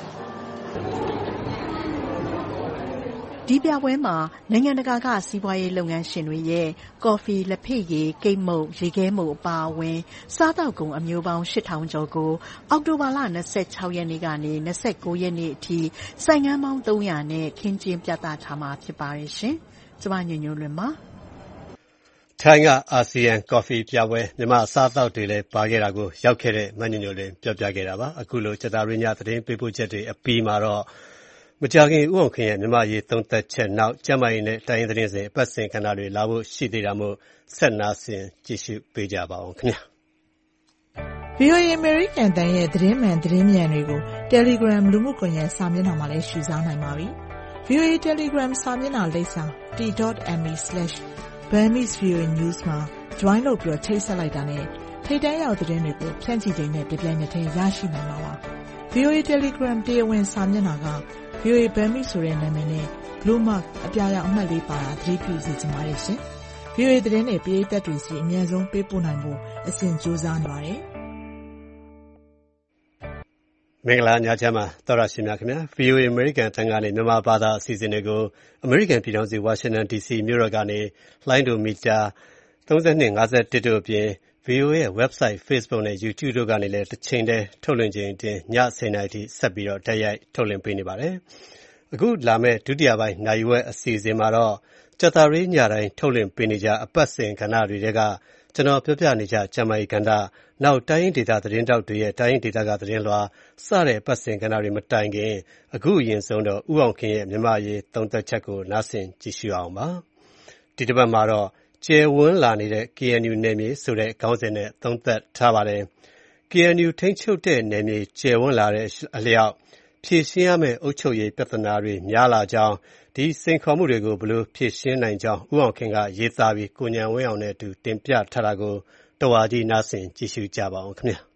ဒီပြပွဲမှာနိုင်ငံတကာကစီးပွားရေးလုပ်ငန်းရှင်တွေရဲ့ကော်ဖီလက်ဖက်ရည်ကိတ်မုတ်ရေခဲမုတ်အပါအဝင်စားတောက်ကုန်အမျိုးပေါင်းရှစ်ထောင်ကျော်ကိုအောက်တိုဘာလ၂၆ရက်နေ့ကနေ၂၉ရက်နေ့အထိဆိုင်ငန်းပေါင်းသုံးရာနဲ့ခင်းကျင်းပြသထားမှာဖြစ်ပါတယ်ရှင်။ကျမညွန့်ညွန့်လွင်ပါထိုင်းကအာဆီယံကော်ဖီပြပွဲမြန်မာအစားအသောက်တွေလည်းပါခဲ့တာကိုရောက်ခဲ့တဲ့မညွန့်ညွန့်လွင်ပြောပြခဲ့တာပါအခုလိုကြာသပတေးညသတင်းပေးပို့ချက်တွေအပြီးမှာတော့မကြာခင်ဦးအောင်ခင်ရဲ့မြန်မာရေးသုံးသက်ချက်နောက်ကျမကြီးနဲ့တိုင်းရင်းသတင်းစဉ်အပတ်စဉ်ခဏတွေလာဖို့ရှိသေးတာမို့ဆက်နာဆင်ကြည့်ရှုပေးကြပါအောင်ခင်ဗျာဗွီအိုအေ အမေရိကန်အသံရဲ့သတင်းမှန်သတင်းမြန်တွေကို Telegram လူမှုကွန်ရက်စာမျက်နှာမှာလည်းရှုစားနိုင်ပါပြီ။ ဗွီအိုအေ Telegram စာမျက်နှာလိပ်စာ t dot m e slash burmese voa news မှာ join လုပ်ပြီးချိတ်ဆက်လိုက်တာနဲ့ထိပ်တန်းရောက်သတင်းတွေကိုဖြန့်ချိချိန်နဲ့တပြိုင်နက်တည်းရရှိနိုင်မှာပါ။ ဗွီအိုအေ Telegram တရားဝင်စာမျက်နှာက ဗွီအိုအေ Burmese ဆိုတဲ့နာမည်နဲ့ Blue Mark အပြာရောင်အမှတ်လေးပါတာသတိပြုစီချင်ပါတယ်ရှင်။ ဗွီအိုအေသတင်းတွေပရိသတ်တွေစီအမြန်ဆုံးပေးပို့နိုင်ဖို့အစဉ်ကြိုးစားနေပါတယ်။မင်္ဂလာညချမ်းပါသောရရှင်များခင်ဗျာ ဗွီအိုအေ အမေရိကန်အသံကနေမြန်မာဘာသာအစီအစဉ်တွေကိုအမေရိကန်ပြည်ထောင်စုဝါရှင်တန် ဒီစီမြို့တော်ကနေလှိုင်းဒိုမီတာသုံး၂ ၅၁တို့အပြင် ဗွီအိုအေရဲ့ website Facebook နဲ့ YouTube တို့ကနေလည်းတစ်ချိန်တည်းထုတ်လွှင့်ခြင်းတင်ည၁၀နာရီထိဆက်ပြီးတော့တိုက်ရိုက်ထုတ်လွှင့်ပေးနေပါတယ်အခုလာမယ့်ဒုတိယပိုင်းနိုင်ဝက်အစီအစဉ်မှာတော့ကြတာရေးညတိုင်းထုတ်လွှင့်ပေးနေကြအပတ်စဉ်ကဏ္ဍတွေကကျွန်တော်ပြောပြနေကြကျမ်းမာရေးကဏ္ဍနောက်တိုင်းရင်းဒေသသတင်းတောက်တွေရဲ့တိုင်းရင်းဒေသကသတင်းလွှာစတဲ့ပတ်စဉ်ကဏ္ဍတွေမတိုင်ခင်အခုအရင်ဆုံးတော့ဥအောင်ခင်ရဲ့မြန်မာရေးသုံးသက်ချက်ကိုနားဆင်ကြည့်ရှုအောင်ပါဒီတစ်ပတ်မှာတော့ကျယ်ဝန်းလာနေတဲ့ ကေအန်ယူ နယ်မြေဆိုတဲ့ခေါင်းစဉ်နဲ့သုံးသက်ထားပါတယ် ကေအန်ယူ ထိန်းချုပ်တဲ့နယ်မြေကျယ်ဝန်းလာတဲ့အလျောက်ဖြေရှင်းရမယ့်အုပ်ချုပ်ရေးပြဿနာတွေများလာကြောင်းဒီစိန်ခေါ်မှုတွေကိုဘယ်လိုဖြေရှင်းနိုင်ကြောင်းဥအောင်ခင်ကရေးသားပြီးကိုဉာဏ်ဝင်းအောင်နဲ့အတူတင်ပြထားတာကိုတော်ဝါကြီးနားဆင်ကြည့်ရှုကြပါအောင်ခင်ဗျာ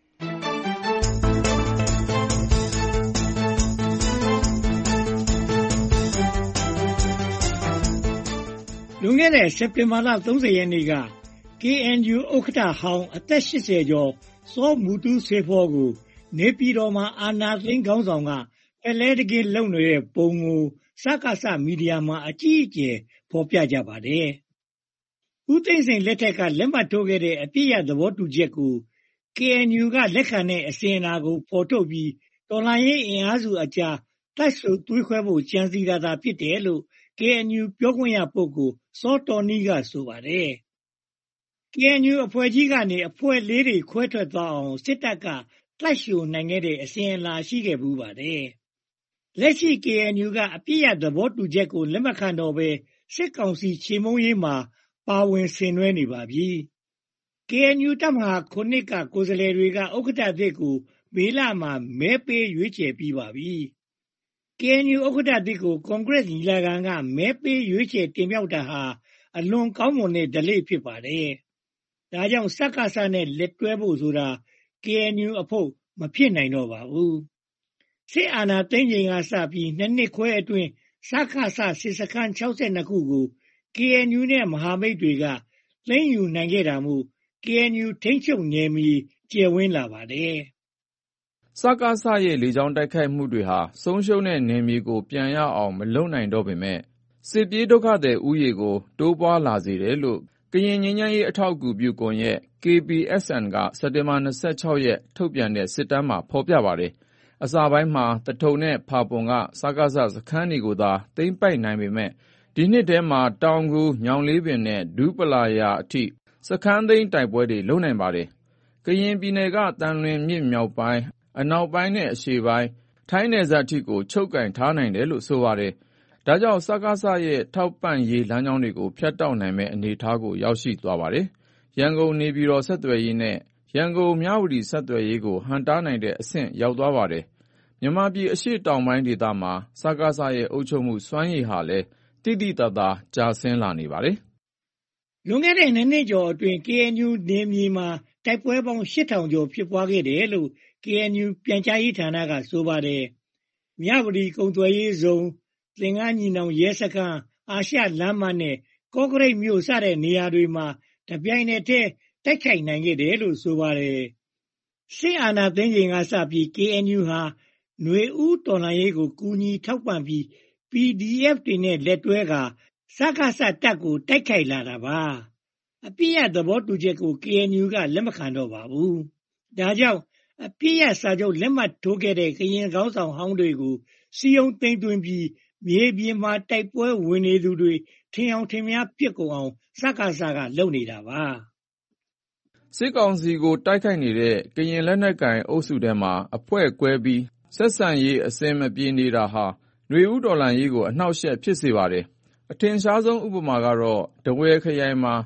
လွန်ခဲ့တဲ့စက်တင်ဘာလ၃၀ရက်နေ့က ကေအန်ယူ ဥက္ကဋ္ဌဟောင်းအသက်၈၀ကျော်စောမူတူးစေဖောကိုနေပြည်တော်မှာအာဏာသိမ်းခေါင်းဆောင်ကအလဲတကယ်လုံနေတဲ့ပုံကိုစကစမီဒီယာမှာအကြီးအကျယ်ဖော်ပြကြပါတယ်။ဦးသိန်းစိန်လက်ထက်ကလက်မှတ်ထိုးခဲ့တဲ့အပြည့်အသဘောတူချက်ကို ကေအန်ယူ ကလက်ခံတဲ့အစဉ်အလာကိုဖော်ထုတ်ပြီးတော်လှန်ရေးအင်အားစုအကြားတိုက်ဆိုသွေးခွဲဖို့ကြံစည်တာသာဖြစ်တယ်လို့ ကေအန်ယူ ပြောခွင့်ရပုဂ္ဂိုလ်စောတော်နီးကဆိုပါတယ်။ ကေအန်ယူ အဖွဲ့ကြီးကနေအဖွဲ့လေးတွေခွဲထွက်သွားအောင်စစ်တပ်ကတိုက်ရှိုနိုင်ခဲ့တဲ့အစဉ်အလာရှိခဲ့ဘူးပါတယ်။လက်ရှိ ကေအန်ယူ ကအပြည့်အသဘောတူချက်ကိုလက်မခံတော့ဘဲစစ်ကောင်စီချေမှုန်းရေးမှာပါဝင်ဆင်နွှဲနေပါပြီ။ ကေအန်ယူ တပ်မဟာ ခုကကိုယ်စားလှယ်တွေကဥက္ကဋ္ဌအသစ်ကိုမေလမှာမဲပေးရွေးချယ်ပြီးပါပြီ။ ကေအန်ယူ ဥက္ကဋ္ဌသစ်ကိုကွန်ဂရက်ညီလာခံကမဲပေးရွေးချယ်တင်မြှောက်တာဟာအလွန်ကောင်းမွန်တဲ့ဓလေ့ဖြစ်ပါတယ်။ဒါကြောင့်စကစနဲ့လက်တွဲဖို့ဆိုတာ ကေအန်ယူ အဖို့မဖြစ်နိုင်တော့ပါဘူး။စစ်အာဏာသိမ်းချိန်ကစပြီးနှစ်နှစ်ခွဲအတွင်းစကစစစ်စခန်း၆၂ခုကို ကေအန်ယူ နဲ့မဟာမိတ်တွေကသိမ်းယူနိုင်ခဲ့တာမို့ ကေအန်ယူ ထိန်းချုပ်နယ်မြေကျယ်ဝန်းလာပါတယ်။စကစရဲ့လေကြောင်းတိုက်ခိုက်မှုတွေဟာဆုံးရှုံးတဲ့နယ်မြေကိုပြန်ရအောင်မလုပ်နိုင်တော့ပေမဲ့စစ်ပြေးဒုက္ခသည်ဦးရေကိုတိုးပွားလာစေတယ်လို့ကရင်ငြိမ်းချမ်းရေးအထောက်အကူပြုကွန်ရက် ကေ ပီ အက်စ် အန် ကစက်တင်ဘာ၂၆ရက်ထုတ်ပြန်တဲ့စစ်တမ်းမှာဖော်ပြပါတယ်။အစပိုင်းမှာသထုံနဲ့ဖာပွန်ကစကစစခန်းတွေကိုသာသိမ်းပိုက်နိုင်ပေမဲ့ဒီနှစ်ထဲမှာတောင်ကူညောင်လေးပင်နဲ့ဒူးပလာယာအထိစခန်းသိမ်းတိုက်ပွဲတွေလုပ်နိုင်ပါတယ်။ကရင်ပြည်နယ်ကသံလွင်မြစ်မြောက်ပိုင်းအနောက်ပိုင်းနဲ့အရှေ့ပိုင်းထိုင်းနယ်စပ်အထိကိုချုပ်ကိုင်ထားနိုင်တယ်လို့ဆိုပါတယ်။ဒါကြောင့်စကစရဲ့ထောက်ပံ့ရေးလမ်းကြောင်းတွေကိုဖျက်တောက်နိုင်မဲ့အနေအထားကိုရောက်ရှိသွားပါတယ်။ရန်ကုန်နေပြည်တော်ဆက်သွယ်ရေးနဲ့ရန်ကုန်မြဝတီဆက်သွယ်ရေးကိုဟန်တားနိုင်တဲ့အဆင့်ရောက်သွားပါတယ်။မြန်မာပြည်အရှေ့တောင်ပိုင်းဒေသမှာစကစရဲ့အုပ်ချုပ်မှုစွမ်းရည်ဟာလည်းတိတိတသာကျဆင်းလာနေပါတယ်။လွန်ခဲ့တဲ့နှစ်နှစ်ကျော်အတွင်း ကေအန်ယူ နယ်မြေမှာတိုက်ပွဲပေါင်းရှစ်ထောင်ကျော်ဖြစ်ပွားခဲ့တယ်လို့ ကေအန်ယူ ပြန်ကြားရေးဌာနကဆိုပါတယ်။မြဝတီကုန်သွယ်ရေးဇုံသင်္ကန်းညီနောင်ရဲစခန်းအာရှလမ်းမနဲ့ကော့ကရိတ်မြို့စတဲ့နေရာတွေမှာတပြိုင်နက်တည်းတိုက်ခိုက်နိုင်ခဲ့တယ်လို့ဆိုပါတယ်။စစ်အာဏာသိမ်းချိန်ကစပြီး ကေအန်ယူ ဟာຫນွေဦးတော်လှန်ရေးကိုကူညီထောက်ပံ့ပြီး ပီ ဒီ အက်ဖ် တွေနဲ့လက်တွဲကာစကစတပ်ကိုတိုက်ခိုက်လာတာပါ။အပြည့်အသဘောတူချက်ကို ကေအန်ယူ ကလက်မခံတော့ပါဘူး။ဒါကြောင့်အပြည့်အစာချုပ်လက်မှတ်ထိုးခဲ့တဲ့ကရင်ခေါင်းဆောင်ဟောင်းတွေကိုစီယုံသိမ်းသွင်းပြီးမြေပြင်မှာတိုက်ပွဲဝင်နေသူတွေထင်အောင်ထင်များဖြစ်ကုန်အောင်စကစကလုပ်နေတာပါ။စစ်ကောင်စီကိုတိုက်ခိုက်နေတဲ့ကရင်လက်နက်ကိုင်အုပ်စုထဲမှာအဖွဲ့ကွဲပြီးဆက်ဆံရေးအဆင်မပြေနေတာဟာຫນွေဦးတော်လှန်ရေးကိုအနှောက်အယှက်ဖြစ်စေပါတယ်။အထင်ရှားဆုံးဥပမာကတော့ထားဝယ်ခရိုင်မှာ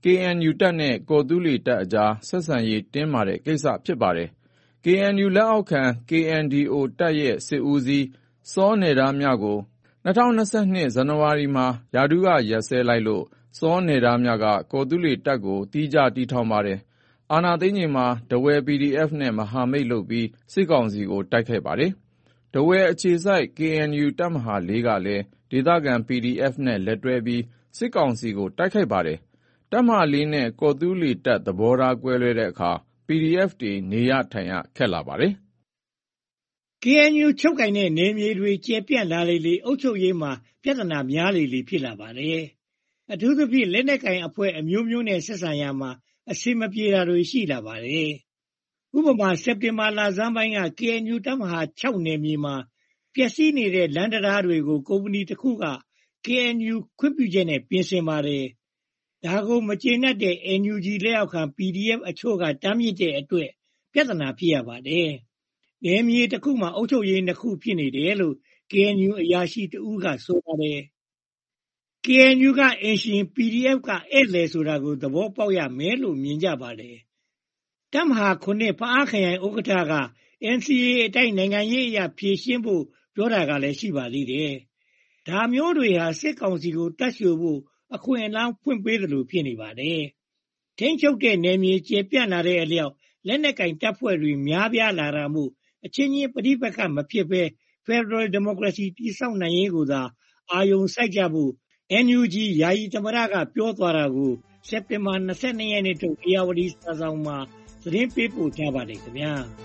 ကေအန်ယူ တပ်နဲ့ကော်သူးလေတပ်အကြားဆက်ဆံရေးတင်းမာတဲ့ကိစ္စဖြစ်ပါတယ်။ ကေအန်ယူ လက်အောက်ခံ ကေအန်ဒီအို တပ်ရဲ့စစ်ဦးစီးစောနယ်ဒါးမြကို၂၀၂၂ ဇန်နဝါရီမှာရာထူးကရပ်စဲလိုက်လို့စောနယ်ဒါးမြကကော်သူးလေတပ်ကိုသီးခြားတည်ထောင်ပါတယ်။ အာဏာသိမ်းချိန်မှာထားဝယ် ပီဒီအက်ဖ် နဲ့မဟာမိတ်လုပ်ပြီးစစ်ကောင်စီကိုတိုက်ခဲ့ပါတယ်။ ထားဝယ်အခြေစိုက် ကေအန်ယူ တပ်မဟာ လေးကလည်းဒေသခံ ပီဒီအက်ဖ် နဲ့လက်တွဲပြီးစစ်ကောင်စီကိုတိုက်ခိုက်ပါတယ်။ တပ်မဟာ လေးနဲ့ကော်သူးလေတပ်သဘောထားကွဲလွဲတဲ့အခါ ပီဒီအက်ဖ် တွေနေရထိုင်ရခက်လာပါတယ်။ ကေအန်ယူ ချုပ်ကိုင်တဲ့နယ်မြေတွေကျယ်ပြန့်လာလေလေအုပ်ချုပ်ရေးမှာပြဿနာများလေလေဖြစ်လာပါတယ်။ အထူးသဖြင့်လက်နက်ကိုင်အဖွဲ့အမျိုးမျိုးနဲ့ဆက်ဆံရာမှာအဆင်မပြေတာတွေရှိလာပါတယ်။ ဥပမာစက်တင်ဘာလဆန်းပိုင်းက ကေအန်ယူ တပ်မဟာ ခြောက် နယ်မြေမှာပျက်စီးနေတဲ့လမ်းတံတားတွေကိုကုမ္ပဏီတစ်ခုက ကေအန်ယူ ခွင့်ပြုချက်နဲ့ပြင်ဆင်ပါတယ်။ ဒါကိုမကျေနပ်တဲ့ အန်ယူဂျီ လက်အောက်ခံ ပီဒီအက်ဖ် အချို့ကတားမြစ်တဲ့အတွက်ပြဿနာဖြစ်ရပါတယ်။ နယ်မြေတစ်ခုမှာအုပ်ချုပ်ရေးနှစ်ခုဖြစ်နေတယ်လို့ ကေအန်ယူ အရာရှိတစ်ဦးကဆိုပါတယ်။ ကေအန်ယူ ကအိမ်ရှင် ပီဒီအက်ဖ် ကဧည့်သည်ဆိုတာကိုသဘောပေါက်ရမယ်လို့မြင်ကြပါတယ်။ တပ်မဟာ ခုနှစ် ဖားခရိုင်ဥက္ကဋ္ဌက အန်စီအေး အတိုင်းနိုင်ငံရေးအရဖြေရှင်းဖို့ပြောတာကလည်းရှိပါသေးတယ်။ ဒါမျိုးတွေဟာစစ်ကောင်စီကိုတပ်လျှို့ဖို့အခွင့်အလမ်းဖွင့်ပေးသလိုဖြစ်နေပါတယ်။ ထိန်းချုပ်တဲ့နယ်မြေကျယ်ပြန့်လာတဲ့အလျောက်လက်နက်ကိုင်တပ်ဖွဲ့တွေများပြားလာတာမို့အချင်းချင်းပဋိပက္ခမဖြစ်ဘဲဖက်ဒရယ်ဒီမိုကရေစီတည်ဆောက်နိုင်ရေးကိုသာအာရုံစိုက်ကြဖို့ အန်ယူဂျီ ယာယီသမ္မတကပြောသွားတာကိုစက်တင်ဘာလ ၂၂ ရက်နေ့ထုတ် ဧရာဝတီစာစောင်မှာသတင်းပေးပို့ထားပါတယ်ခင်ဗျာ။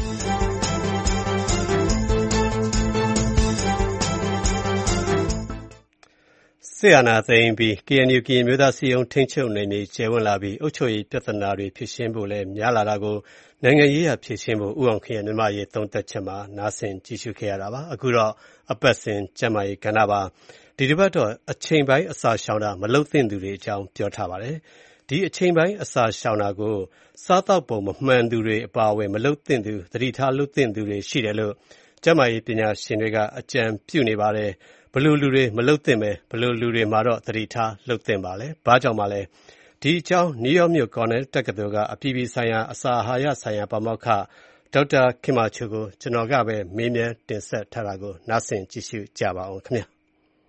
စစ်အာဏာသိမ်းအပြီး ကေအန်ယူ ကရင်အမျိုးသားအစည်းအရုံးထိန်းချုပ်နယ်မြေကျယ်ဝန်းလာပြီးအုပ်ချုပ်ရေးပြဿနာတွေဖြေရှင်းဖို့လည်းများလာတာကိုနိုင်ငံရေးအရဖြေရှင်းဖို့ဦးအောင်ခင်ရဲ့မြန်မာ့အရေးသုံးသပ်ချက်မှာနားဆင်ကြည့်ရှုခဲ့ရတာပါ။ အခုတော့အပတ်စဉ်ကျန်းမာရေးကဏ္ဍပါ။ ဒီတစ်ပတ်တော့အချိန်ပိုင်းအစာရှောင်တာမလုပ်သင့်သူတွေအကြောင်းပြောထားပါတယ်။ ဒီအချိန်ပိုင်းအစာရှောင်တာကိုစားသောက်ပုံမမှန်သူတွေအပါအဝင်မလုပ်သင့်သူသတိထားလုပ်သင့်သူတွေရှိတယ်လို့ကျန်းမာရေးပညာရှင်တွေကအကြံပြုနေပါတယ်။ ဘယ်လိုလူတွေမလုပ်သင့်ဘဲဘယ်လိုလူတွေမှာတော့သတိထားလုပ်သင့်ပါလဲ။ဘာကြောင့်ပါလဲ။ဒီအကြောင်းနယူးယောက်မြို့ Cornell တက္ကသိုလ်ကအပြည်ပြည်ဆိုင်ရာအစာအာဟာရဆိုင်ရာပါမောက္ခဒေါက်တာခင်မာချိုကိုကျွန်တော်ကပဲမေးမြန်းတင်ဆက်ထားတာကိုနားဆင်ကြည့်ရှုကြပါဦးခင်ဗျာ။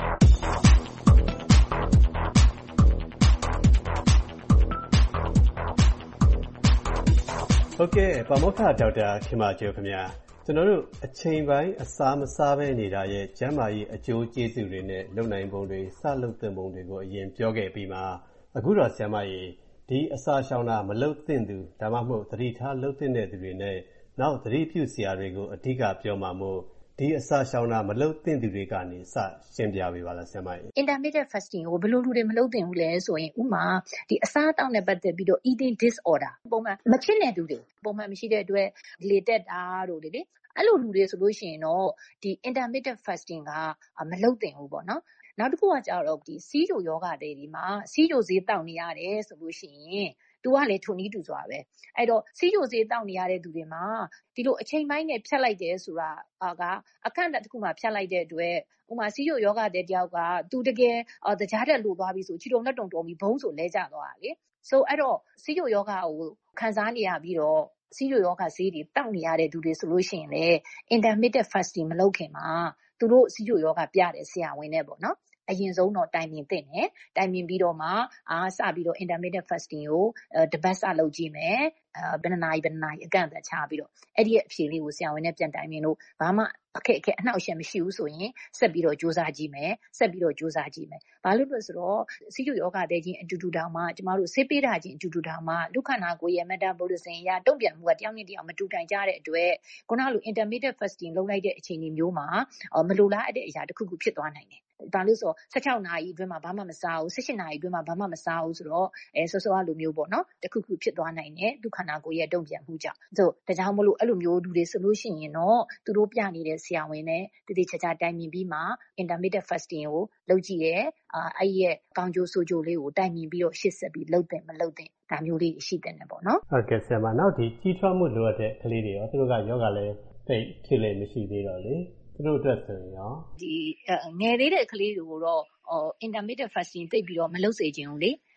ဟုတ်ကဲ့ပါမောက္ခဒေါက်တာခင်မာချိုခင်ဗျာကျွန်တော်တို့အချိန်ပိုင်းအစားမစားဘဲနေတာရဲ့ကျန်းမာရေးအကျိုးကျေးဇူးတွေနဲ့လုပ်နိုင်ပုံတွေစလုပ်သင့်ပုံတွေကိုအရင်ပြောခဲ့ပြီးမှအခုတော့ဆရာမကြီးဒီအစာရှောင်တာမလုပ်သင့်သူဒါမှမဟုတ်သတိထားလုပ်သင့်တဲ့သူတွေနဲ့နောက်သတိပြုစရာတွေကိုအဓိကပြောမှာမို့ဒီအစာရှောင်တာမလုပ်သင့်သူတွေကနေစရှင်းပြပေးပါလားဆရာမကြီး Intermittent fasting ကိုဘယ်လိုလူတွေမလုပ်သင့်ဘူးလဲဆိုရင်ဥမာဒီအစားအသောက်နဲ့ပတ်သက်ပြီးတော့ eating disorder ပုံမှန်မဖြစ်တဲ့သူတွေပုံမှန်မရှိတဲ့အတွက်လေတက်တာတို့လေအဲ့လိုလူတွေဆိုလို့ရှိရင်တော့ဒီ intermittent fasting ကမလုပ်သင့်ဘူးပေါ့နော်နောက်တစ်ခုကကြတော့ဒီစီးချိုယောဂတွေဒီမှာစီးချိုဈေးတောက်နေရတယ်ဆိုလို့ရှိရင်သူကလေထုံနည်းတူစွာပဲအဲ့တော့စီးချိုဈေးတောက်နေရတဲ့သူတွေမှာဒီလိုအချိန်ပိုင်းနဲ့ဖြတ်လိုက်တယ်ဆိုတာကအကန့်အသတ်တစ်ခုမှဖြတ်လိုက်တဲ့အတွက်ဥမာစီးချိုယောဂတဲ့တယောက်ကသူတကယ်တကြားတက်လို့သွားပြီဆိုခြေတုံလက်တုံတုံပြီးဘုံဆိုလဲကျသွားတာလေဆိုအဲ့တော့စီးချိုယောဂကိုခံစားနေရပြီးတော့စီးချိုယောဂဈေးတွေတောက်နေရတဲ့သူတွေဆိုလို့ရှိရင်လေ intermittent fasting မလုပ်ခင်မှာသူတို့စီးချိုယောဂပြတဲ့ဆရာဝန်နဲ့ပေါ့နော်အရင်ဆုံးတော့တိုင်ပင်သင့်တယ်တိုင်ပင်ပြီးတော့မှအာစပြီးတော့ intermittent fasting ကိုတပတ်စလုပ်ကြည့်မယ်အဲဘယ်နှနာရီဘယ်နှနာရီအကန့်အသတ်ချပြီးတော့အဲ့ဒီရဲ့အဖြေလေးကိုဆရာဝန်နဲ့ပြန်တိုင်ပင်လို့ဘာမှအခက်အခဲအနှောက်အယှက်မရှိဘူးဆိုရင်ဆက်ပြီးတော့စူးစမ်းကြည့်မယ်ဆက်ပြီးတော့စူးစမ်းကြည့်မယ်ဘာလို့လဲဆိုတော့စီးချိုယောဂတဲ့ချင်းအတူတူတောင်မှကျမတို့ဆေးပေးတာချင်းအတူတူတောင်မှလူခန္ဓာကိုယ်ရဲ့ metabolism အရတုံ့ပြန်မှုကတယောက်နဲ့တယောက်မတူတိုင်ကြတဲ့အတွက်ခုနကလို intermittent fasting လုပ်လိုက်တဲ့အချိန်မျိုးမှာမလိုလားအပ်တဲ့အရာတစ်ခုခုဖြစ်သွားနိုင်တယ်ဘာလို့ဆိုဆယ့်ခြောက်နာရီအတွင်းမှာဘာမှမစားဘူးဆယ့်ရှစ်နာရီအတွင်းမှာဘာမှမစားဘူးဆိုတော့အဲဆောစောကလိုမျိုးပေါ့နော်တစ်ခုခုဖြစ်သွားနိုင်တယ်ဒုက္ခနာကိုယ်ရဲ့တုံ့ပြန်မှုကြောင့်ဆိုဒါကြောင့်မလို့အဲ့လိုမျိုးလူတွေဆိုလို့ရှိရင်တော့သူတို့ပြနေတဲ့ဆရာဝန်နဲ့တတိချာချာတိုင်ပင်ပြီးမှ intermittent fasting ကိုလုပ်ကြည့်ရဲအာအဲ့ရဲ့ကောင်းကျိုးဆိုးကျိုးလေးကိုတိုင်ပင်ပြီးတော့ရှေ့ဆက်ပြီးလုပ်တဲ့မလုပ်တဲ့ဒါမျိုးလေးရှိတဲ့နေပေါ့နော်ဟုတ်ကဲ့ဆရာမနောက်ဒီကြီးထွားမှုလိုအပ်တဲ့ကလေးတွေရောသူတို့ကယောဂလည်းသိဖြစ်လေမရှိသေးတော့လေသူတို့အတွက်ဆိုရင်ရောဒီငယ်သေးတဲ့ကလေးတွေကိုတော့ intermittent fasting သိပ်ပြီးတော့မလုပ်စေချင်ဘူးလေ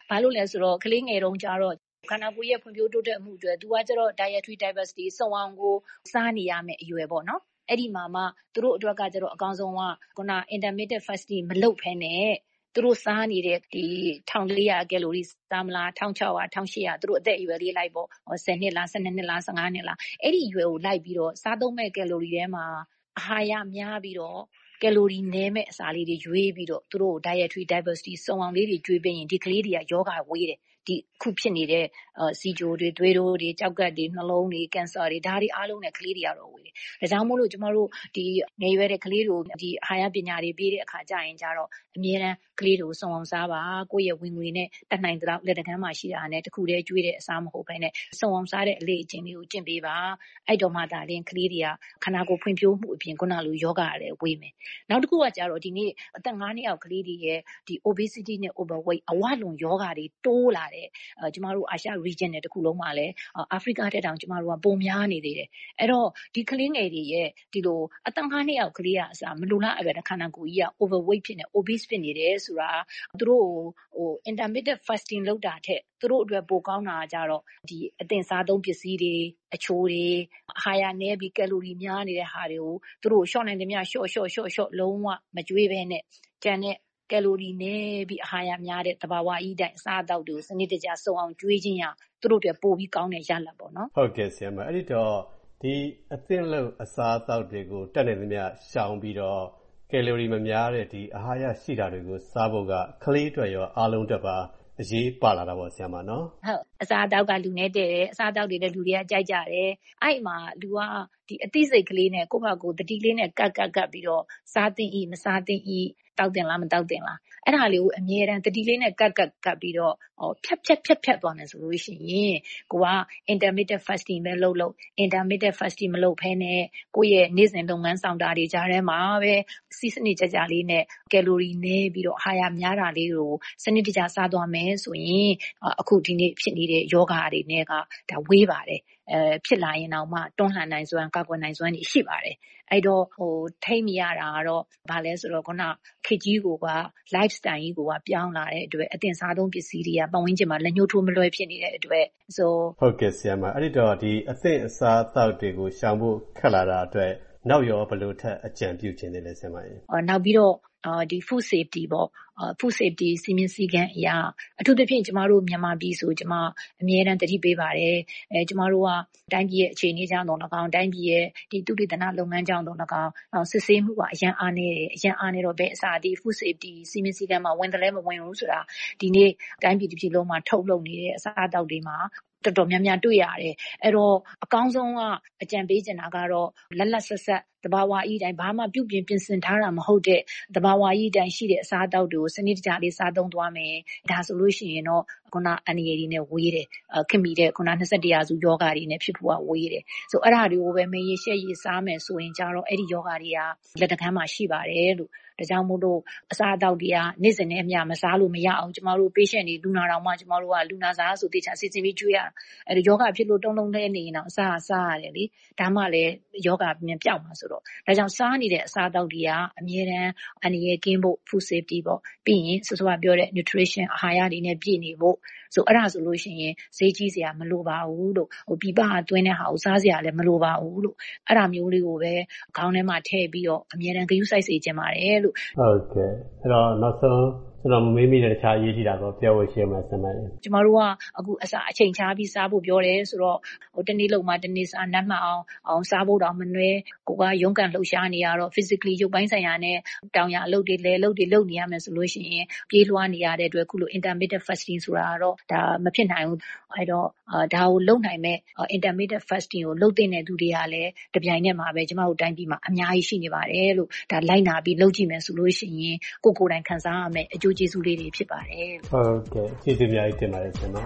ဘာလို့လဲဆိုတော့ကလေးငယ်တုန်းကျတော့ခန္ဓာကိုယ်ရဲ့ဖွံ့ဖြိုးတိုးတက်မှုအတွက်သူကကျတော့ dietary diversity စုံအောင်ကိုစားနေရမယ်အရွယ်ပေါ့နော်အဲ့ဒီမှာမှသူတို့အတွက်ကကျတော့အကောင်းဆုံးကခုန intermittent fasting မလုပ်ဖ ೇನೆ သူတို့စားနေတဲ့ဒီone thousand four hundredကယ်လိုရီစားမလားone thousand six hundred one thousand eight hundredသူတို့အသက်အရွယ်လေးလိုက်ပေါ့tenနှစ်လားtwelveနှစ်လားfifteenနှစ်လားအဲ့ဒီအရွယ်ကိုလိုက်ပြီးတော့စားသုံးမဲ့ကယ်လိုရီထဲမှာအာဟာရများပြီးတော့ကယ်လိုရီနည်းမဲ့အစာလေးတွေရွေးပြီးတော့သူတို့ dietary diversity စုံအောင်လေးတွေကျွေးပေးရင်ဒီကလေးတွေကယောဂဝေးတယ်ဒီခုဖြစ်နေတဲ့စီဂျိုတွေသွေးတိုးတွေကြောက်ကတ်တွေနှလုံးတွေကင်ဆာတွေဒါတွေအားလုံးနဲ့ကလေးတွေကတော့ဝေးတယ်။ဒါကြောင့်မို့လို့ကျမတို့ဒီငယ်ရွယ်တဲ့ကလေးတွေကိုဒီအာဟာရပညာတွေပေးတဲ့အခါကျရင်ကြတော့အမြဲတမ်းကလေးတွေကိုစုံအောင်စားပါကိုယ့်ရဲ့ဝင်ငွေနဲ့တတ်နိုင်တဲ့လက်တကမ်းမှာရှိတာနဲ့တခုတည်းကျွေးတဲ့အစားမဟုတ်ဘဲနဲ့စုံအောင်စားတဲ့အလေးအကျင့်လေးကိုကျင့်ပေးပါအဲ့တော့မှဒါလင်းကလေးတွေကခန္ဓာကိုယ်ဖွံ့ဖြိုးမှုအပြင်ခုနလိုယောဂရတယ်ဝေးမယ်။နောက်တစ်ခုကကြတော့ဒီနေ့အသက်fiveနှစ်အောက်ကလေးတွေရဲ့ဒီ obesity နဲ့ overweight အဝလွန်ယောဂတွေတိုးလာတဲ့အဲကျမတို့အာရှ region နဲ့တခုလုံးမှာလည်းအာဖရိကတက်တောင်ကျမတို့ကပုံများနေသေးတယ်အဲ့တော့ဒီကလေးငယ်တွေရဲ့ဒီလိုအသက်fiveနှစ်အောက်ကလေးကအစားမလူလားအပဲခန္ဓာကိုယ်ကြီးက overweight ဖြစ်နေ obese ဖြစ်နေတယ်ဆိုတာသူတို့ဟို intermittent fasting လုပ်တာထက်သူတို့အတွက်ပိုကောင်းတာကြတော့ဒီအသင်စားသုံးပစ္စည်းတွေအချိုးတွေအာဟာရနည်းပြီးကယ်လိုရီများနေတဲ့ဟာတွေကိုသူတို့ short နိုင်တယ်များ short short short short လုံးဝမကြွေးဘဲနဲ့ကျန်တဲ့ကယ်လိုရီနဲ့ပြီးအာဟာရများတဲ့တဘာဝအီးတိုင်းအစားအသောက်တွေကိုစနစ်တကျစုံအောင်ကျွေးခြင်းရသူတို့တွေပို့ပြီးကောင်းတဲ့ရလဒ်ပေါ့နော်ဟုတ်ကဲ့ဆရာမအဲ့ဒီတော့ဒီအသင့်လို့အစားအသောက်တွေကိုတက်နေသမျှရှောင်ပြီးတော့ကယ်လိုရီမများတဲ့ဒီအာဟာရရှိတာတွေကိုစားဖို့ကကလေးအတွက်ရောအားလုံးအတွက်ပါအရေးပါလာတာပေါ့ဆရာမနော်ဟုတ်အစားအသောက်ကလူနဲ့တည့်တယ်အစားအသောက်တွေလည်းလူတွေကကြိုက်ကြတယ်အဲ့မှာလူကဒီအသိစိတ်ကလေးနဲ့ကိုယ့်ဘာကိုတတိလေးနဲ့ကတ်ကတ်ကတ်ပြီးတော့စားသင့်ဤမစားသင့်ဤတောက်တင်လားမတောက်တင်လားအဲ့ဒါလေးကိုအမြဲတမ်းတတိလေးနဲ့ကတ်ကတ်ကတ်ပြီးတော့ဟောဖြတ်ဖြတ်ဖြတ်ဖြတ်သွားမယ်ဆိုလို့ရှိရင်ကိုက intermittent fasting ပဲလုပ်လို့ intermittent fasting မလုပ်ဘဲနဲ့ကိုယ့်ရဲ့နေ့စဉ်လုပ်ငန်းဆောင်တာတွေကြားထဲမှာပဲစီးစနစ်ကြကြလေးနဲ့ကယ်လိုရီနည်းပြီးတော့အာဟာရများတာလေးကိုစနစ်တကျစားသွားမယ်ဆိုရင်အခုဒီနေ့ဖြစ်နေတဲ့ယောဂါတွေနဲ့ကဒါဝေးပါတယ်အဲဖြစ်လာရင်တော့မှတွန်းလှန်နိုင်စွမ်းကာကွယ်နိုင်စွမ်းရှိပါတယ်အဲ့တော့ဟိုထိမ့်မရတာကတော့ဘာလဲဆိုတော့ခုနခေတ်ကြီးကိုက lifestyle ကြီးကိုကပြောင်းလာတဲ့အတွက်အသင်စားသုံးပစ္စည်းတွေကပတ်ဝန်းကျင်မှာလက်ညှိုးထိုးမလွယ်ဖြစ်နေတဲ့အတွက်ဆိုဟုတ်ကဲ့ဆရာမအဲ့ဒီတော့ဒီအသင်အစားအသောက်တွေကိုရှောင်ဖို့ခက်လာတာအတွက်နောက်ရောဘယ်လိုထက်အကြံပြုခြင်းလဲဆရာမကြီးအော်နောက်ပြီးတော့အာဒီ food safety ပေါ့ food safety စီမင်းစည်းကမ်းအရာအထူးသဖြင့်ကျမတို့မြန်မာပြည်ဆိုကျမအမြဲတမ်းတတိပေးပါတယ်အဲကျမတို့ကတိုင်းပြည်ရဲ့အခြေအနေကြောင့်တော့၎င်းတိုင်းပြည်ရဲ့ဒီသုတေသနလုပ်ငန်းကြောင့်တော့၎င်းစစ်ဆေးမှုကအရန်အားနေတယ်အရန်အားနေတော့ဘယ်အစားဒီ food safety စီမင်းစည်းကမ်းမှာဝင်တယ်လဲမဝင်ဘူးဆိုတာဒီနေ့တိုင်းပြည်တစ်ပြည်လုံးမှာထုတ်လုပ်နေတဲ့အစားအသောက်တွေမှာတော်တော်များများတွေ့ရတယ်အဲ့တော့အကောင်းဆုံးကအကြံပေးချင်တာကတော့လက်လက်ဆက်ဆက်တဘာဝအီးတိုင်းဘာမှပြုပြင်ပြင်ဆင်ထားတာမဟုတ်တဲ့တဘာဝအီးတိုင်းရှိတဲ့အစားအသောက်တွေကိုစနစ်တကျလေးစားသုံးသွားမယ်ဒါဆိုလို့ရှိရင်တော့ခုနအန်ရီတွေနဲ့ဝေးတယ်ခင်မိတဲ့ခုနtwenty-firstရာစုယောဂါတွေနဲ့ဖြစ်ဖို့ကဝေးတယ်ဆိုအဲ့ဒါတွေကိုပဲမေးရရှက်ရေးစားမယ်ဆိုရင်ကြတော့အဲ့ဒီယောဂါတွေကလက်တကမ်းမှာရှိပါတယ်လို့ဒါကြောင့်မို့လို့အစားအသောက်တွေကနေ့စဉ်နဲ့အမျှမစားလို့မရအောင်ကျမတို့ patient တွေလူနာတော်မှကျမတို့ကလူနာစားဆိုတေချာစီစဉ်ပြီးကျွေးရတာအဲ့ဒီယောဂဖြစ်လို့တုံးတုံးလဲနေရင်တော့အစားအစားရတယ်လေဒါမှလည်းယောဂပြန်ပြောက်မှာဆိုတော့ဒါကြောင့်စားနေတဲ့အစားအသောက်တွေကအမြဲတမ်းအန္တရာယ်ကင်းဖို့ food safety ပေါ့ပြီးရင်စောစောကပြောတဲ့ nutrition အာဟာရတွေနဲ့ပြည့်နေဖို့ဆိုအဲ့ဒါဆိုလို့ရှိရင်ဈေးကြီးစရာမလိုပါဘူးလို့ဟိုပြပအသွင်းတဲ့ဟာကိုစားစရာလည်းမလိုပါဘူးလို့အဲ့ဒါမျိုးလေးကိုပဲခေါင်းထဲမှာထည့်ပြီးတော့အမြဲတမ်းဂရုစိုက်စေချင်ပါတယ်လို့ဟုတ်ကဲ့အဲ့တော့နောက်ဆုံးကျွန်တော်မေးမိတဲ့တခြားအရေးကြီးတာကိုပြောဝေရှင်းမှာစမ်းပါတယ်ကျမတို့ကအခုအစားအချိန်ချပြီးစားဖို့ပြောတယ်ဆိုတော့ဟိုတနေ့လုံးမှတနေ့စားနတ်မှအောင်အောင်စားဖို့တော့မနှွဲကိုကရုန်းကန်လှုပ်ရှားနေရတော့ physically ရုပ်ပိုင်းဆိုင်ရာနဲ့တောင်ရအလုပ်တွေလဲလုပ်တွေလုပ်နေရမယ်ဆိုလို့ရှိရင်ပြေးလွှားနေရတဲ့အတွက်ခုလို intermittent fasting ဆိုတာကတော့ဒါမဖြစ်နိုင်ဘူးအဲ့တော့ဒါကိုလုပ်နိုင်မဲ့ intermittent fasting ကိုလုပ်တဲ့သူတွေကလည်းတပြိုင်နက်မှာပဲကျမတို့တိုင်းပြည်မှာအများကြီးရှိနေပါတယ်လို့ဒါလိုက်နာပြီးလုပ်ကြည့်မယ်ဆိုလို့ရှိရင်ကိုကိုယ်တိုင်ခံစားရမယ်အကျိုးကျေးဇူးလေးတွေဖြစ်ပါတယ်ဟုတ်ကဲ့ကျေးဇူးများတင်ပါတယ်ဆရာမ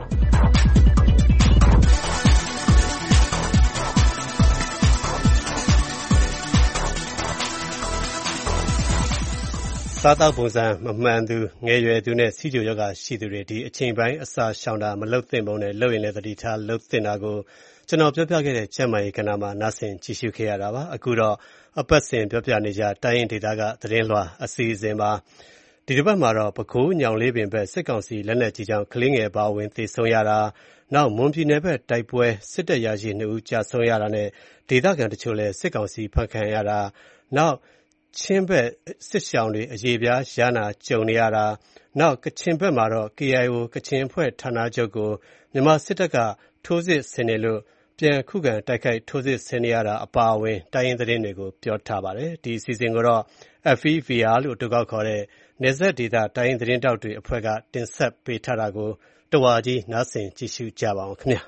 စားတောက်ပုံစံမမှန်သူငယ်ရွယ်သူနဲ့ဆီးချိုယောဂရှိသူတွေဒီအချိန်ပိုင်းအစာရှောင်တာမလုပ်သင့်ပုံနဲ့လုပ်ရင်လည်းသတိထားလုပ်သင့်တာကိုကျွန်တော်ပြောပြခဲ့တဲ့ကျန်းမာရေးကဏ္ဍမှာနားဆင်ကြည့်ရှုခဲ့ရတာပါအခုတော့အပတ်စဉ်ပြောပြနေကြတိုင်းရင်းဒေသကသတင်းလွှာအစီအစဉ်မှာဒီတစ်ပတ်မှာတော့ပဲခူးညောင်လေးပင်ဘက်စစ်ကောင်စီလက်နက်ကြီးကြောင့်ကလေးငယ်ပါဝင်သေဆုံးရတာနောက်မွန်ပြည်နယ်ဘက်တိုက်ပွဲစစ်တပ်ရာရှိနှစ်ဦးကြာဆုံးရတာနဲ့ဒေသခံတချို့လည်းစစ်ကောင်စီဖမ်းခံရတာနောက်ချင်းဘက်စစ်ရှောင်းတွေအရေးပြားရနာကြုံနေရတာနောက်ကချင်ဘက်မှာတော့ ကေအိုင်အို ကချင်အဖွဲ့ဌာနချုပ်ကိုမြန်မာစစ်တပ်ကထိုးစစ်ဆင်နေလို့ပြန်ခုခံတိုက်ခိုက်ထိုးစစ်ဆင်နေရတာအပါအဝင်တိုင်းရင်းသတင်းတွေကိုပြောထားပါတယ်ဒီအစီအစဉ်ကိုတော့ အက်ဖ် အီ ဗီ အား လို့အတူကောက်ခေါ်တဲ့နယ်စပ်ဒေသတိုင်းရင်းသတင်းတောက်တွေအဖွဲ့ကတင်ဆက်ပေးထားတာကိုတဝါကြီးနားဆင်ကြည့်ရှုကြပါအောင်ခင်ဗျာ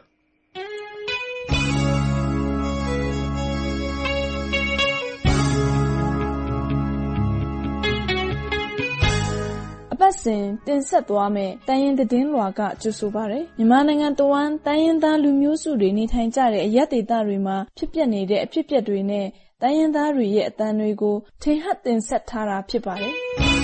အပတ်စဉ်တင်ဆက်သွားမယ့်တိုင်းရင်းသတင်းလွှာကကြိုဆိုပါရယ်မြန်မာနိုင်ငံတဝန်းတိုင်းရင်းသားလူမျိုးစုတွေနေထိုင်ကြတဲ့အရပ်ဒေသတွေမှာဖြစ်ပျက်နေတဲ့အဖြစ်အပျက်တွေနဲ့တိုင်းရင်းသားတွေရဲ့အသံတွေကိုထင်ဟပ်တင်ဆက်ထားတာဖြစ်ပါတယ်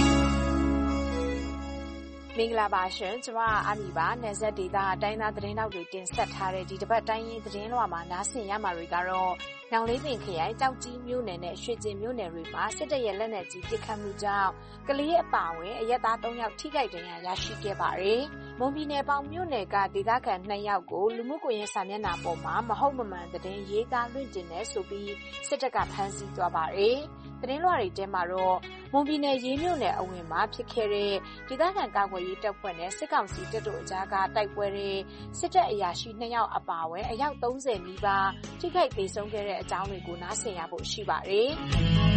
မင်္ဂလာပါရှင်ကျမအာမီပါနယ်စပ်ဒေသတိုင်းသားသတင်းတောက်တွေတင်ဆက်ထားတဲ့ဒီတစ်ပတ်တိုင်းရင်းသတင်းလွှာမှာနားဆင်ရမှာတွေကတော့ညောင်လေးပင်ခရိုင်တောက်ကြီးမြို့နယ်နဲ့ရွှေကျင်မြို့နယ်တွေမှာစစ်တပ်ရဲ့လက်နက်ကြီးပစ်ခတ်မှုကြောင့်ကလေးအပါအဝင်အရက်သား၃ယောက်ထိခိုက်ဒဏ်ရာရရှိခဲ့ပါတယ်။မွန်ပြည်နယ်ပေါင်မြို့နယ်ကဒေသခံ၂ယောက်ကိုလူမှုကွန်ရက်စာမျက်နှာပေါ်မှာမဟုတ်မမှန်သတင်းရေးသားလွှင့်တင်နေဆိုပြီးစစ်တပ်ကဖမ်းဆီးသွားပါတယ်။သတင်းလွှာတွေထဲမှာတော့မွန်ပြည်နယ်ရေးမြို့နယ်အဝင်မှာဖြစ်ခဲ့တဲ့ဒေသခံကာကွယ်ရေးတပ်ဖွဲ့နဲ့စစ်ကောင်စီတပ်တို့အကြားကတိုက်ပွဲတွေစစ်တပ်အရာရှိ၂ယောက်အပါအဝင်အယောက်၃၀နီးပါးထိခိုက်ဒေဆုံးခဲ့တဲ့အကြောင်းတွေကိုနားဆင်ရဖို့ရှိပါတယ်။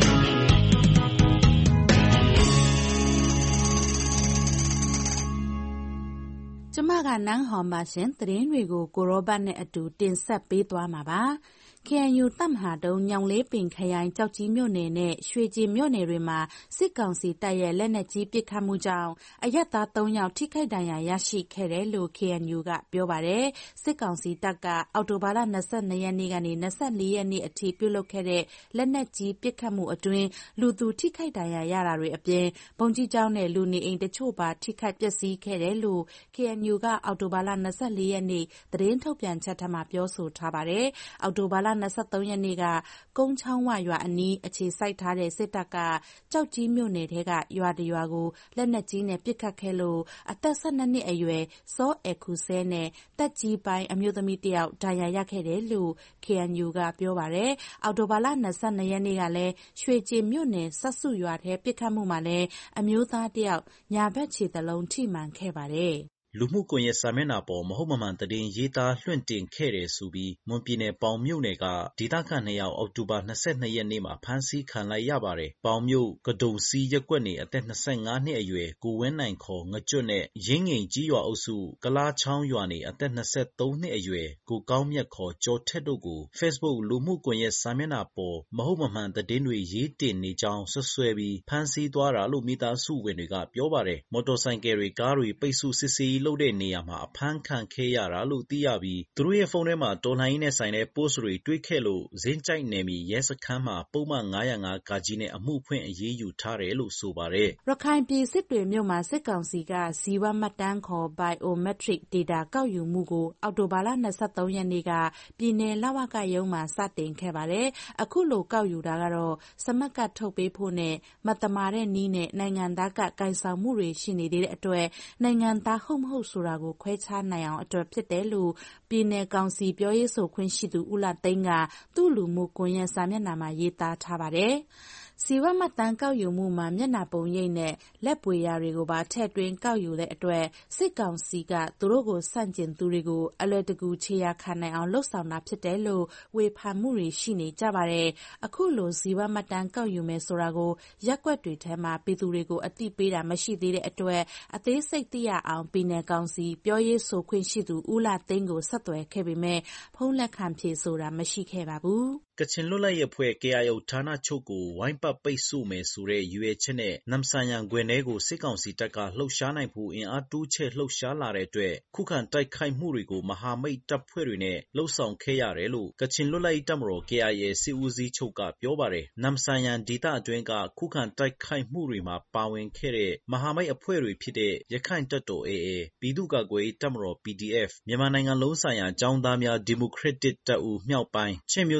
ကျမကနန်းဟော်ပါရှင်သတင်းတွေကိုကိုရောဘတ်နဲ့အတူတင်ဆက်ပေးသွားမှာပါ။ ကေအန်ယူတပ်မဟာတုံးညောင်လေးပင်ခရိုင်ကြောက်ကြီးမြို့နယ်နဲ့ရွှေကျင်မြို့နယ်တွေမှာစစ်ကောင်စီတပ်ရဲ့လက်နက်ကြီးပစ်ခတ်မှုကြောင့်အရက်သား၃ယောက်ထိခိုက်ဒဏ်ရာရရှိခဲ့တယ်လို့ ကေအန်ယူ ကပြောပါတယ်။စစ်ကောင်စီတပ်ကအောက်တိုဘာလ၂၂ရက်နေ့ကနေ၂၄ရက်နေ့အထိပြုလုပ်ခဲ့တဲ့လက်နက်ကြီးပစ်ခတ်မှုအတွင်းလူသူထိခိုက်ဒဏ်ရာရတာတွေအပြင်ဘုံကြီးကျောင်းနဲ့လူနေအိမ်တချို့ပါထိခိုက်ပျက်စီးခဲ့တယ်လို့ ကေအန်ယူ ကအောက်တိုဘာလ၂၄ရက်နေ့သတင်းထုတ်ပြန်ချက်ထမှာပြောဆိုထားပါတယ်။အောက်တိုဘာလ၂၃ရက်နေ့ကကုန်းချောင်းဝရွာအနီးအခြေစိုက်ထားတဲ့စစ်တပ်ကကြောက်ကြီးမြို့နယ်ထဲကရွာတရွာကိုလက်နက်ကြီးနဲ့ပစ်ခတ်ခဲ့လို့အသက်၁၂နှစ်အရွယ်စောအဲခူဆဲနဲ့တက်ကြီးပိုင်းအမျိုးသမီးတယောက်ဒဏ်ရာရခဲ့တယ်လို့ ကေအန်ယူ ကပြောပါတယ်။အောက်တိုဘာလ၂၂ရက်နေ့ကလည်းရွှေကျင်မြို့နယ်စပ်စုရွာထဲပစ်ခတ်မှုမှာလည်းအမျိုးသားတယောက်ညာဘက်ခြေသလုံးထိမှန်ခဲ့ပါတယ်။လူမှုကွန်ရက်စာမျက်နှာပေါ်မဟုတ်မမှန်သတင်းရေးသားလွှင့်တင်ခဲ့တယ်ဆိုပြီးမွန်ပြည်နယ်ပေါင်မြို့နယ်ကဒေသခံနှစ်ယောက်အောက်တိုဘာ၂၂ရက်နေ့မှာဖမ်းဆီးခံလိုက်ရပါတယ်။ပေါင်မြို့ကဒုံစီရပ်ကွက်နေအသက်၂၅နှစ်အရွယ်ကိုဝင်းနိုင်ခေါ်ငကျွတ်နဲ့ရင်းငိန်ကြီးရွာအုပ်စုကလားချောင်းရွာနေအသက်၂၃နှစ်အရွယ်ကိုကောင်းမြတ်ခေါ်ကျော်ထက်တို့ကို Facebook လူမှုကွန်ရက်စာမျက်နှာပေါ်မဟုတ်မမှန်သတင်းတွေရေးတင်နေကြောင်းဆွဆွဲပြီးဖမ်းဆီးသွားတာလို့မိသားစုဝင်တွေကပြောပါတယ်။မော်တော်ဆိုင်ကယ်တွေကားတွေပိတ်ဆို့စစ်ဆေးလုပ်တဲ့နေရာမှာအဖမ်းခံခဲ့ရတာလို့သိရပြီးသူတို့ရဲ့ဖုန်းထဲမှာတော်လှန်ရေးနဲ့ဆိုင်တဲ့ post တွေတွေ့ခဲ့လို့ဇင်းကြိုက်နယ်မြေရဲစခန်းမှာပုံမှန်၅၀၅ ကကြီးနဲ့အမှုဖွင့်အရေးယူထားတယ်လို့ဆိုပါတယ်။ရခိုင်ပြည်စစ်တွေမြို့မှာစစ်ကောင်စီကဇီဝမှတ်တမ်းခေါ် Biometric Data ကောက်ယူမှုကိုအောက်တိုဘာလ၂၃ရက်နေ့ကပြည်နယ်လဝကရုံးမှာစတင်ခဲ့ပါတယ်။အခုလိုကောက်ယူတာကတော့စမတ်ကတ်ထုတ်ပေးဖို့နဲ့မတမာတဲ့နည်းနဲ့နိုင်ငံသားကကင်ဆောင်မှုတွေရှိနေသေးတဲ့အတွက်နိုင်ငံသားဟုတ်မဟုတ်ဆိုတာကိုခွဲခြားနိုင်အောင်အတွက်ဖြစ်တယ်လို့ပြည်နယ်ကောင်စီပြောရေးဆိုခွင့်ရှိသူဦးလှသိန်းကသူ့လူမှုကွန်ရက်စာမျက်နှာမှာရေးသားထားပါတယ်။ဇီဝမှတ်တမ်းကောက်ယူမှုမှာမျက်နှာပုံရိပ်နဲ့လက်ပွေရာတွေကိုပါထည့်သွင်းကောက်ယူတဲ့အတွက်စစ်ကောင်စီကသူတို့ကိုဆန့်ကျင်သူတွေကိုအလွယ်တကူခြေရာခံနိုင်အောင်လှုပ်ဆောင်တာဖြစ်တယ်လို့ဝေဖန်မှုတွေရှိနေကြပါတယ်။အခုလိုဇီဝမှတ်တမ်းကောက်ယူမယ်ဆိုတာကိုရက်ကွက်တွေထဲမှာပြည်သူတွေကိုအသိပေးတာမရှိသေးတဲ့အတွက်အသေးစိတ်သိရအောင်ပြည်နယ်ကောင်စီပြောရေးဆိုခွင့်ရှိသူဦးလှသိန်းကိုဆက်သွယ်ခဲ့ပေမဲ့ဖုန်းလက်ခံဖြေဆိုတာမရှိခဲ့ပါဘူး။ကချင်လွတ်လပ်ရေးအဖွဲ့ ကေအိုင်အို ဌာနချုပ်ကိုဝိုင်းပတ်ပိတ်ဆို့မယ်ဆိုတဲ့ရည်ရွယ်ချက်နဲ့နမ်ဆန်ယန်ဂွင်ထဲကိုစစ်ကောင်စီတပ်ကလှုပ်ရှားနိုင်ဖို့အင်အားတိုးချဲ့လှုပ်ရှားလာတဲ့အတွက်ခုခံတိုက်ခိုက်မှုတွေကိုမဟာမိတ်တပ်ဖွဲ့တွေနဲ့လှုပ်ဆောင်ခဲ့ရတယ်လို့ကချင်လွတ်လပ်ရေးတပ်မတော် ကေအိုင်အေ စစ်ဦးစီးချုပ်ကပြောပါတယ်။နမ်ဆန်ယန်ဒေသအတွင်းကခုခံတိုက်ခိုက်မှုတွေမှာပါဝင်ခဲ့တဲ့မဟာမိတ်အဖွဲ့တွေဖြစ်တဲ့ရခိုင်တပ်တော် အေအေ ပြည်သူ့ကာကွယ်ရေးတပ်မတော် ပီဒီအက်ဖ် မြန်မာနိုင်ငံလုံးဆိုင်ရာကျောင်းသားများဒီမိုကရက်တစ်တပ်ဦးမြောက်ပိုင်းချင်းမျိုးသားတပ်မတော်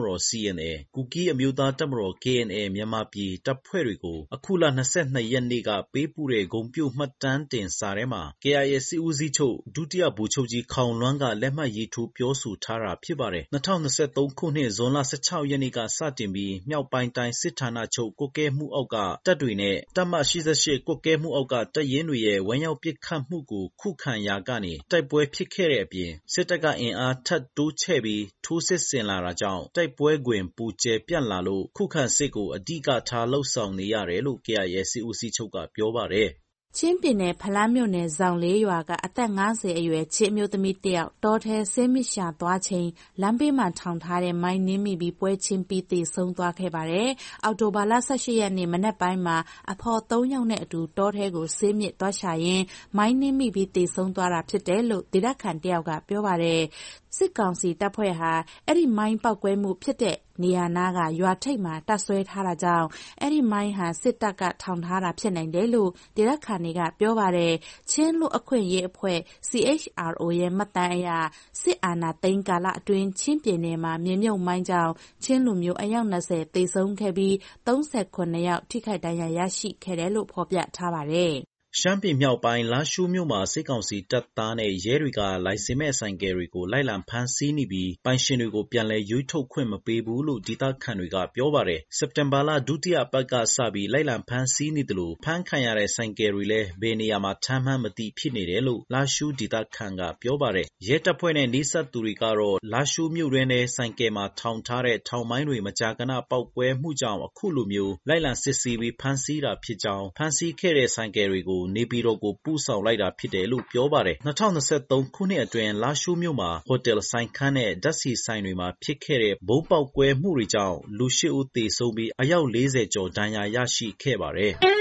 တော် စီ အန် အေ ကူကီးအမျိုးသားတပ်မတော် ကေ အန် အေ မြန်မာပြည်တပ်ဖွဲ့တွေကိုအခုလ၂၂ရက်နေ့ကပေးပို့တဲ့ဂုဏ်ပြုမှတ်တမ်းတင်စာထဲမှာ ကေ အိုင် အေ စစ်ဦးစီးချုပ်ဒုတိယဗိုလ်ချုပ်ကြီးခေါင်လွမ်းကလက်မှတ်ရေးထိုးပြောဆိုထားတာဖြစ်ပါတယ်။၂၀၂၃ခုနှစ်ဇွန်လ၁၆ရက်နေ့ကစတင်ပြီးမြောက်ပိုင်းတိုင်းစစ်ဌာနချုပ်ကွပ်ကဲမှုအောက်ကတပ်တွေနဲ့တပ်မ၈၈ကွပ်ကဲမှုအောက်ကတပ်ရင်းတွေရဲ့ဝမ်းရောက်ပစ်ခတ်မှုကိုခုခံရာကနေတိုက်ပွဲဖြစ်ခဲ့တဲ့အပြင်စစ်တပ်ကအင်အားထပ်တိုးချဲ့ပြီးထိုးစစ်ဆင်လာတာကြောင့်တိုက်ပွဲခွင်ပူကျဲပြန့်လာလို့ခုခံစစ်ကိုအဓိကထားလှုပ်ဆောင်နေရတယ်လို့ ကေ အိုင် အေ စစ်ဦးစီးချုပ်ကပြောပါတယ်။ချင်းပြည်နယ်ဖလန်းမြို့နယ်ဇောင်လေးရွာကအသက်၅၀အရွယ်ချင်းအမျိုးသမီးတစ်ယောက်တောထဲဆင်းမရှာသွားချိန်လမ်းဘေးမှာထောင်ထားတဲ့မိုင်းနင်းမိပြီးပွဲချင်းပြီးသေဆုံးသွားခဲ့ပါတယ်။အောက်တိုဘာလ၁၈ရက်နေ့မနက်ပိုင်းမှာအဖော်၃ယောက်နဲ့အတူတောထဲကိုဆင်းမြစ်သွားရှာရင်းမိုင်းနင်းမိပြီးသေဆုံးသွားတာဖြစ်တယ်လို့ဒေသခံတစ်ယောက်ကပြောပါတယ်။စစ်ကောင်စီတပ်ဖွဲ့ဟာအဲ့ဒီမိုင်းပောက်ကွဲမှုဖြစ်တဲ့နေရာနာကရွာထိပ်မှာတပ်ဆွဲထားတာကြောင့်အဲ့ဒီမိုင်းဟာစစ်တပ်ကထောင်ထားတာဖြစ်နိုင်တယ်လို့ဒေသခံတွေကပြောပါတယ်။ချင်းလူအခွင့်ရေးအဖွဲ့ စီ အေချ် အာရ် အို ရဲ့မှတ်တမ်းအရစစ်အာဏာသိမ်းကာလအတွင်းချင်းပြည်နယ်မှာမြေမြုပ်မိုင်းကြောင့်ချင်းလူမျိုးအယောက်၂၀သေဆုံးခဲ့ပြီး၃၇ယောက်ထိခိုက်ဒဏ်ရာရရှိခဲ့တယ်လို့ဖော်ပြထားပါတယ်။ရှမ်းပြည်မြောက်ပိုင်းလားရှိုးမြို့မှာစစ်ကောင်စီတပ်သားနဲ့ရဲတွေကလိုင်စင်မဲ့ဆိုင်ကယ်တွေကိုလိုက်လံဖမ်းဆီးနေပြီးပိုင်ရှင်တွေကိုပြန်လည်ရွေးထုတ်ခွင့်မပေးဘူးလို့ဒေသခံတွေကပြောပါတယ်။စက်တင်ဘာလဒုတိယပတ်ကစပြီးလိုက်လံဖမ်းဆီးနေတယ်လို့ဖမ်းခံရတဲ့ဆိုင်ကယ်တွေလည်းဘယ်နေရာမှာထမ်းမှန်းမသိဖြစ်နေတယ်လို့လားရှိုးဒေသခံကပြောပါတယ်။ရဲတပ်ဖွဲ့နဲ့နှိစက်သူတွေကတော့လားရှိုးမြို့တွင်းထဲဆိုင်ကယ်မှာထောင်ထားတဲ့ထောင်မိုင်းတွေမကြာခဏပေါက်ကွဲမှုကြောင့်အခုလိုမျိုးလိုက်လံစစ်ဆေးပြီးဖမ်းဆီးတာဖြစ်ကြောင်းဖမ်းဆီးခဲ့တဲ့ဆိုင်ကယ်တွေကိုနေပြည်တော်ကိုပို့ဆောင်လိုက်တာဖြစ်တယ်လို့ပြောပါတယ်။၂၀၂၃ခုနှစ်အတွင်းလားရှိုးမြို့မှာဟိုတယ်ဆိုင်ခန်းနဲ့ဓာတ်ဆီဆိုင်တွေမှာဖြစ်ခဲ့တဲ့ဗုံးပေါက်ကွဲမှုတွေကြောင့်လူ၈ဦးသေဆုံးပြီးအယောက်၄၀ကျော်ဒဏ်ရာရရှိခဲ့ပါတယ်။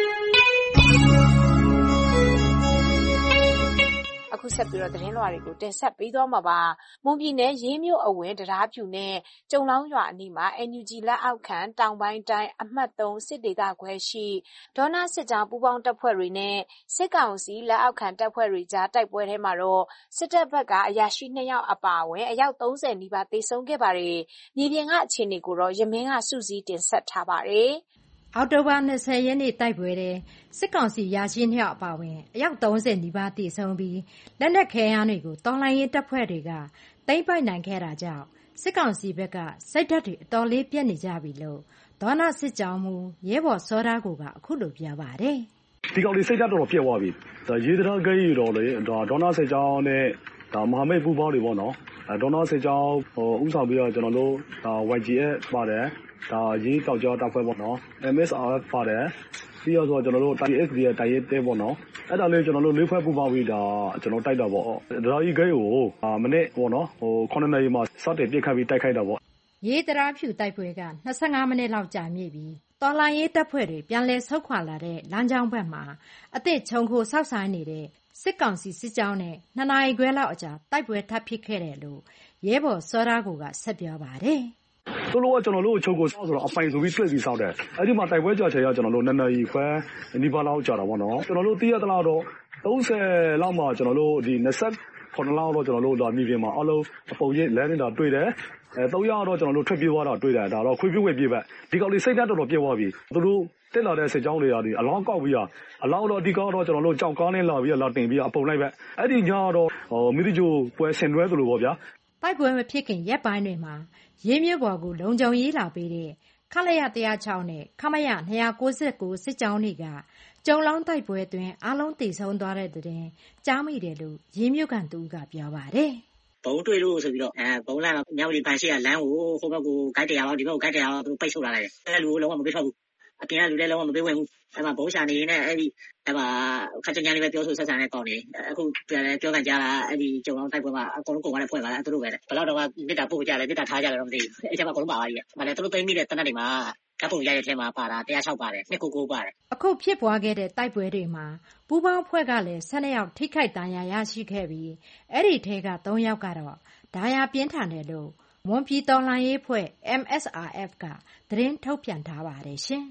အခုဆက်ပြီးတော့သတင်းလွှာတွေကိုတင်ဆက်ပေးသွားမှာပါ။မွန်ပြည်နယ်ရေးမြို့အဝင်တရားဖြူနဲ့ကျုံလောင်းရွာအနီးမှာ အန် ယူ ဂျီ လက်အောက်ခံတောင်ပိုင်းတိုင်းအမှတ်၃စစ်ဒေသခွဲရှိဒေါနစစ်ကြောင်းပူးပေါင်းတပ်ဖွဲ့တွေနဲ့စစ်ကောင်စီလက်အောက်ခံတပ်ဖွဲ့တွေကြားတိုက်ပွဲထဲမှာတော့စစ်တပ်ဘက်ကအရာရှိ၂ယောက်အပါအဝင်အယောက်၃၀နီးပါးသေဆုံးခဲ့ပါတယ်။မြေပြင်ကအခြေအနေကိုတော့ရမင်းကစုစည်းတင်ဆက်ထားပါတယ်။အောက်တိုဘာ၂၀ရက်နေ့တိုက်ပွဲတဲ့စစ်ကောင်စီရာရှိနှစ်ယောက်အပါဝင်အယောက်၃၀နီးပါးတည်ဆုံးပြီးလက်နက်ခဲယမ်းတွေကိုတော်လှန်ရေးတပ်ဖွဲ့တွေကသိမ်းပိုက်နိုင်ခဲ့တာကြောင့်စစ်ကောင်စီဘက်ကစိတ်ဓာတ်တွေအတော်လေးပြတ်နေကြပြီလို့ဒေါနစစ်ကြောင်းမူရဲဘော်စောသားကိုကအခုလိုပြောပါတယ်။ဒီကောင်လေးစိတ်ဓာတ်တော်ပြတ်သွားပြီ။ရေးတရားဂိတ်တော်လေဒေါနစစ်ကြောင်းနဲ့ဒါမဟာမိတ်ပူးပေါင်းတွေပေါ့နော်။ဒေါနစစ်ကြောင်းဟိုဥဆောင်ပြီးတော့ကျွန်တော်တို့ဒါ ဝိုင် ဂျီ အက်ဖ် ပါတယ်။ဒါရေးတောက်ကြောတပ်ဖွဲ့ပေါ့နော် အမ် အက်စ် အာ အက်ဖ် ပါတယ်ပြီးတော့ဆိုကျွန်တော်တို့ တီ အက်စ် ဒီ ရဲ့တိုင်ရဲတဲပေါ့နော်အဲ့ဒါလေးကျွန်တော်တို့လေးဖွဲ့ပူပေါင်းပြီးဒါကျွန်တော်တိုက်တာပေါ့ဒါကြီးဂိတ်ကိုမနေ့ပေါ့နော်ဟိုခုနှစ်နာရီမှာစတင်ပြစ်ခတ်ပြီးတိုက်ခိုက်တာပေါ့ရေးတရားဖြူတိုက်ပွဲက၂၅မိနစ်လောက်ကြာမြင့်ပြီးတော်လှန်ရေးတပ်ဖွဲ့တွေပြန်လည်ဆုတ်ခွာလာတဲ့လမ်းကြောင်းဘက်မှာအသစ်ခြုံခိုဆောက်ဆိုင်နေတဲ့စစ်ကောင်စီစစ်ကြောင်းနဲ့နှစ်နာရီခွဲလောက်အကြာတိုက်ပွဲထပ်ဖြစ်ခဲ့တယ်လို့ရဲဘော်စောသားကိုကဆက်ပြောပါတယ်သူတို့ကကျွန်တော်တို့ချုပ်ကိုဆောက်ဆိုတော့အပိုင်ဆိုပြီးတွေ့ပြီးဆောက်တယ်အဲ့ဒီမှာတိုက်ပွဲကြာချင်ရကျွန်တော်တို့နှစ်နာရီခွဲနီးပါးလောက်ကြာတာပေါ့နော်ကျွန်တော်တို့တည့်ရတလားတော့၃၀လောက်မှကျွန်တော်တို့ဒီ၂၇လောက်တော့ကျွန်တော်တို့ဒါမြေပြင်မှာအလုံးအပုံရိပ်လဲနေတာတွေ့တယ်အဲ၃ရက်တော့ကျွန်တော်တို့ထွက်ပြေးသွားတာတွေ့တယ်ဒါတော့ခွေးပြေးဝဲပြေးပဲဒီကောင်လေးစိတ်ဓာတ်တော်တော်ပြည့်သွားပြီသူတို့တက်လာတဲ့စစ်ကြောင်းတွေကဒီအလောင်းကောက်ပြီးအလောင်းတော့ဒီကောင်တော့ကျွန်တော်တို့ကြောက်ကားနဲ့လာပြီးလာတင်ပြီးအပုံလိုက်ပဲအဲ့ဒီညတော့ဟိုမိတိကျိုးပွဲဆင်နွဲသလိုပေါ့ဗျာတိုက်ပွဲမဖြစ်ခင်ရက်ပိုင်းတွေမှာရင်းမြစ်ပေါ်ကိုလုံခြုံရေးလာပေးတဲ့ခလရ၁၀၆နဲ့ခမရ၂၉၉စစ်ကြောင်းတွေကကျုံလောင်းတိုက်ပွဲတွင်အားလုံးတည်ဆုံသွားတဲ့တဲ့တင်ကြားမိတယ်လို့ရင်းမြစ်ကန်သူကပြောပါတယ်ဘုံတွေ့လို့ဆိုပြီးတော့အဲဘုံလာမြောက်လီပန်ရှိကလမ်းကိုဟိုဘက်ကိုဂိုက်တရားလောက်ဒီဘက်ကိုဂိုက်တရားလောက်သူပိတ်ဆို့လာလိုက်တယ်အဲလူလုံးဝမပေးထွက်ဘူးအပြင်ကလူလည်းလုံးဝမပေးဝင်ဘူးအဲမှာဘုံရှာနေနေအဲ့ဒီအဲမှာခက်ချင်ချင်လေးပဲပြောဆိုဆက်ဆံတဲ့ကောင်းနေအခုပြန်လဲပြောကန်ကြတာအဲ့ဒီကျုံလောင်းတိုက်ပွဲမှာအကုန်လုံးကုန်သွားတဲ့ဖွဲ့ပါလားသူတို့ပဲဘယ်တော့တော့မြစ်တာပို့ကြလဲမြစ်တာထားကြတယ်တော့မသိဘူးအဲ့ကျမှအကုန်လုံးပါသွားကြီးမလဲသူတို့သိမ်းမိတဲ့တနက်တွေမှာကပ်ပုံရတဲ့ထဲမှာပါတာ၁၀၆ပါတယ်၂၉၉ပါတယ်အခုဖြစ်ပွားခဲ့တဲ့တိုက်ပွဲတွေမှာပူးပေါင်းဖွဲ့ကလည်း၁၂ယောက်ထိခိုက်ဒဏ်ရာရရှိခဲ့ပြီးအဲ့ဒီထဲက၃ယောက်ကတော့ဒဏ်ရာပြင်းထန်တယ်လို့မွန်ပြည်တော်လှန်ရေးဖွဲ့ အမ် အက်စ် အာ အက်ဖ် ကသတင်းထုတ်ပြန်ထားပါတယ်ရှင်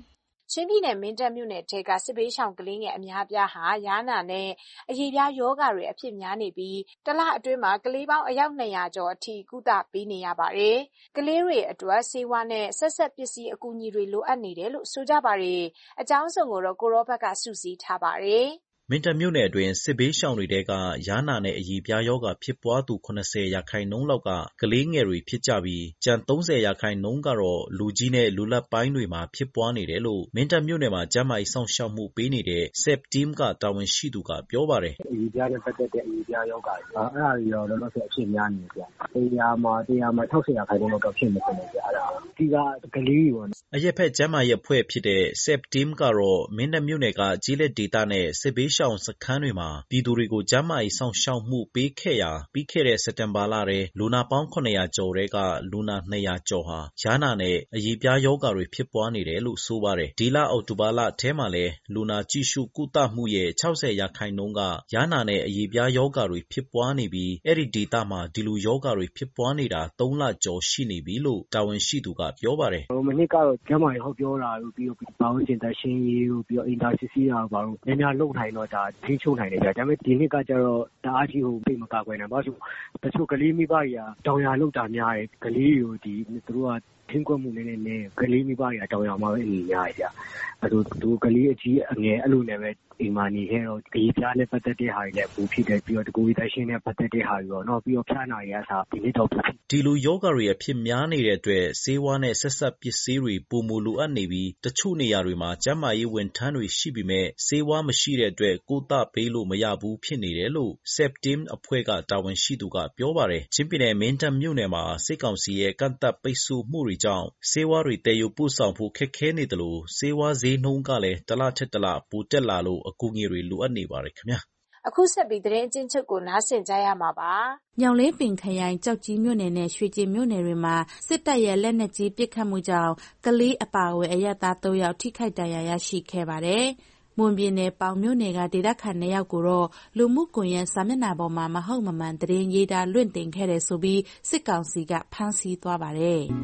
ချင်းပြည်နယ်မင်းတပ်မြို့နယ်ထဲကစစ်ဘေးရှောင်ကလေးငယ်အများအပြားဟာယားနာနဲ့အရေပြားရောဂါတွေအဖြစ်များနေပြီးတလအတွင်းမှာကလေးပေါင်းအယောက်နှစ်ရာကျော်အထိကုသပေးနေရပါတယ်။ကလေးတွေအတွက်ဆေးဝါးနဲ့ဆက်ဆက်ပစ္စည်းအကူအညီတွေလိုအပ်နေတယ်လို့ဆိုကြပါတယ်။အကြောင်းစုံကိုတော့ကိုရောဘက်ကစုစည်းထားပါတယ်။မင်းတပ်မြို့နယ်အတွင်းစစ်ဘေးရှောင်တွေထဲကယားနာနဲ့အရေပြားရောဂါဖြစ်ပွားသူ၇၀ရာခိုင်နှုန်းလောက်ကကလေးငယ်တွေဖြစ်ကြပြီးကျန်၃၀ရာခိုင်နှုန်းကတော့လူကြီးနဲ့လူလတ်ပိုင်းတွေမှာဖြစ်ပွားနေတယ်လို့မင်းတပ်မြို့နယ်မှာကျန်းမာရေးစောင့်ရှောက်မှုပေးနေတဲ့ Sep Team ကတာဝန်ရှိသူကပြောပါတယ်။အရေပြားနဲ့ပတ်သက်တဲ့အရေပြားရောဂါတွေအဲ့ဒါတွေတော့လောလောဆယ်အဖြစ်များနေကြ။တရားမှာတရားမှာ၆၀ရာခိုင်နှုန်းလောက်တော့ဖြစ်နေတယ်ကြာအဲ့ဒါဒီကကလေးတွေပေါ့နော်။အရက်ဖက်ကျန်းမာရေးအဖွဲ့ဖြစ်တဲ့ Sep Team ကတော့မင်းတပ်မြို့နယ်ကကြီးလက်ဒေသနဲ့စစ်ဘေးရှောင်စခန်းတွေမှာပြည်သူတွေကိုကျန်းမာရေးစောင့်ရှောက်မှုပေးခဲ့ရာပြီးခဲ့တဲ့စက်တင်ဘာလထဲလူနာပေါင်း၇၀၀ကျော်ထဲကလူနာ၂၀၀ကျော်ဟာယားနာနဲ့အရေပြားရောဂါတွေဖြစ်ပွားနေတယ်လို့ဆိုပါတယ်။ဒီလအောက်တိုဘာလထဲမှာလည်းလူနာကြည့်ရှုကုသမှုရဲ့၆၀ရာခိုင်နှုန်းကယားနာနဲ့အရေပြားရောဂါတွေဖြစ်ပွားနေပြီးအဲ့ဒီဒေသမှာဒီလိုရောဂါတွေဖြစ်ပွားနေတာ၃လကျော်ရှိနေပြီလို့တာဝန်ရှိသူကပြောပါတယ်။မနှစ်ကတော့ကျန်းမာရေးဟောပြောတာလို့ပြီးတော့ဘာဝင်ကျင်သက်ရှင်းရေးလို့ပြီးတော့အင်တာစီစီတာဘာလို့များများလုပ်ထိုင်တော့ဒါထိချုံနိုင်တယ်ဗျာဒါပေမဲ့ဒီနှစ်ကကျတော့တအားကြီးဟိုပြိတ်မကကွယ်နိုင်ဘာလို့တချို့ကလေးမိဘတွေကတောင်ရလောက်တာများတယ်ကလေးတွေကိုဒီသူတို့ကထင်းကွက်မှုနည်းနည်းနဲ့ကလေးမိဘတွေကတောင်ရမှာပဲအနေများရကြအဲ့လိုသူကလေးအကြီးအငယ်အဲ့လိုနဲ့ပဲအိမ်မှာနေခဲ့တော့ဒီပြားနဲ့ပတ်သက်တဲ့ဟာတွေလည်းဘူးဖြစ်တယ်ပြီးတော့တကူတရှင်းနဲ့ပတ်သက်တဲ့ဟာတွေရောနော်ပြီးတော့ဖျားနာရအစားဒီနေ့တော့ဒီလိုယောဂါတွေအဖြစ်များနေတဲ့အတွက်ဆေးဝါးနဲ့ဆက်ဆက်ပစ္စည်းတွေပုံမလိုအပ်နေပြီးတချို့နေရာတွေမှာကျန်းမာရေးဝန်ထမ်းတွေရှိပြီးမဲ့ဆေးဝါးမရှိတဲ့အတွက်ကိုသပေးလို့မရဘူးဖြစ်နေတယ်လို့ Sep Team အဖွဲ့ကတာဝန်ရှိသူကပြောပါတယ်ချင်းပြည်နယ်မင်းတပ်မြို့နယ်မှာစစ်ကောင်စီရဲ့ကန့်သက်ပိတ်ဆို့မှုတွေကြောင့်ဆေးဝါးတွေတည်ယူပို့ဆောင်ဖို့ခက်ခဲနေတယ်လို့ဆေးဝါးဈေးနှုန်းကလည်းတလထက်တလပိုတက်လာလို့အကူအညီတွေလိုအပ်နေပါတယ်ခင်ဗျာအခုဆက်ပြီးသတင်းအချင်းချုပ်ကိုနားဆင်ကြရမှာပါ။ညောင်လေးပင်ခရိုင်ကြောက်ကြီးမြို့နယ်နဲ့ရွှေကျင်မြို့နယ်တွေမှာစစ်တပ်ရဲ့လက်နက်ကြီးပစ်ခတ်မှုကြောင့်ကလေးအပါအဝင်အရပ်သား၃ယောက်ထိခိုက်ဒဏ်ရာရရှိခဲ့ပါတယ်။မွန်ပြည်နယ်ပေါင်မြို့နယ်ကဒေသခံနှစ်ယောက်ကိုတော့လူမှုကွန်ရက်စာမျက်နှာပေါ်မှာမဟုတ်မမှန်သတင်းရေးသားလွင့်တင်ခဲ့တယ်ဆိုပြီးစစ်ကောင်စီကဖမ်းဆီးသွားပါတယ်။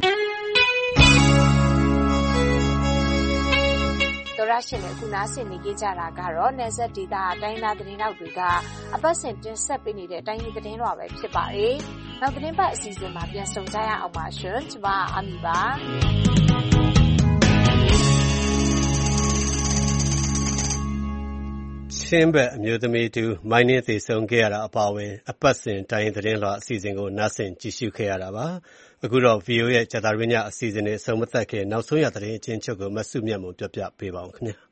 တော်ရရှင်နဲ့ခုနားဆင်နေကြတာကတော့နယ်စပ်ဒေသတိုင်းသားသတင်းတောက်တွေကအပတ်စဉ်တင်ဆက်ပေးနေတဲ့တိုင်းရင်းသတင်းတွေပဲဖြစ်ပါတယ်။နောက်သတင်းပတ်အစီအစဉ်မှာပြန်ဆုံကြရအောင်ပါရှင်။ကျွန်မအာမီပါ။ချင်းဘက်အမျိုးသမီးတူမိုင်းနှင်းသေဆုံးခဲ့ရတာအပါအဝင်အပတ်စဉ်တိုင်းသတင်းလွှာအစီအစဉ်ကိုနားဆင်ကြည့်ရှုခဲ့ရတာပါ။အခုတော့ ဗွီအိုအေ ရဲ့ကြာသပတေးညအစီအစဉ်နဲ့ဆုံးမသက်ခင်နောက်ဆုံးရသတင်းအချင်းချုပ်ကိုမဆုမြတ်မွန်ပြောပြပေးပါဦးခင်ဗျာ။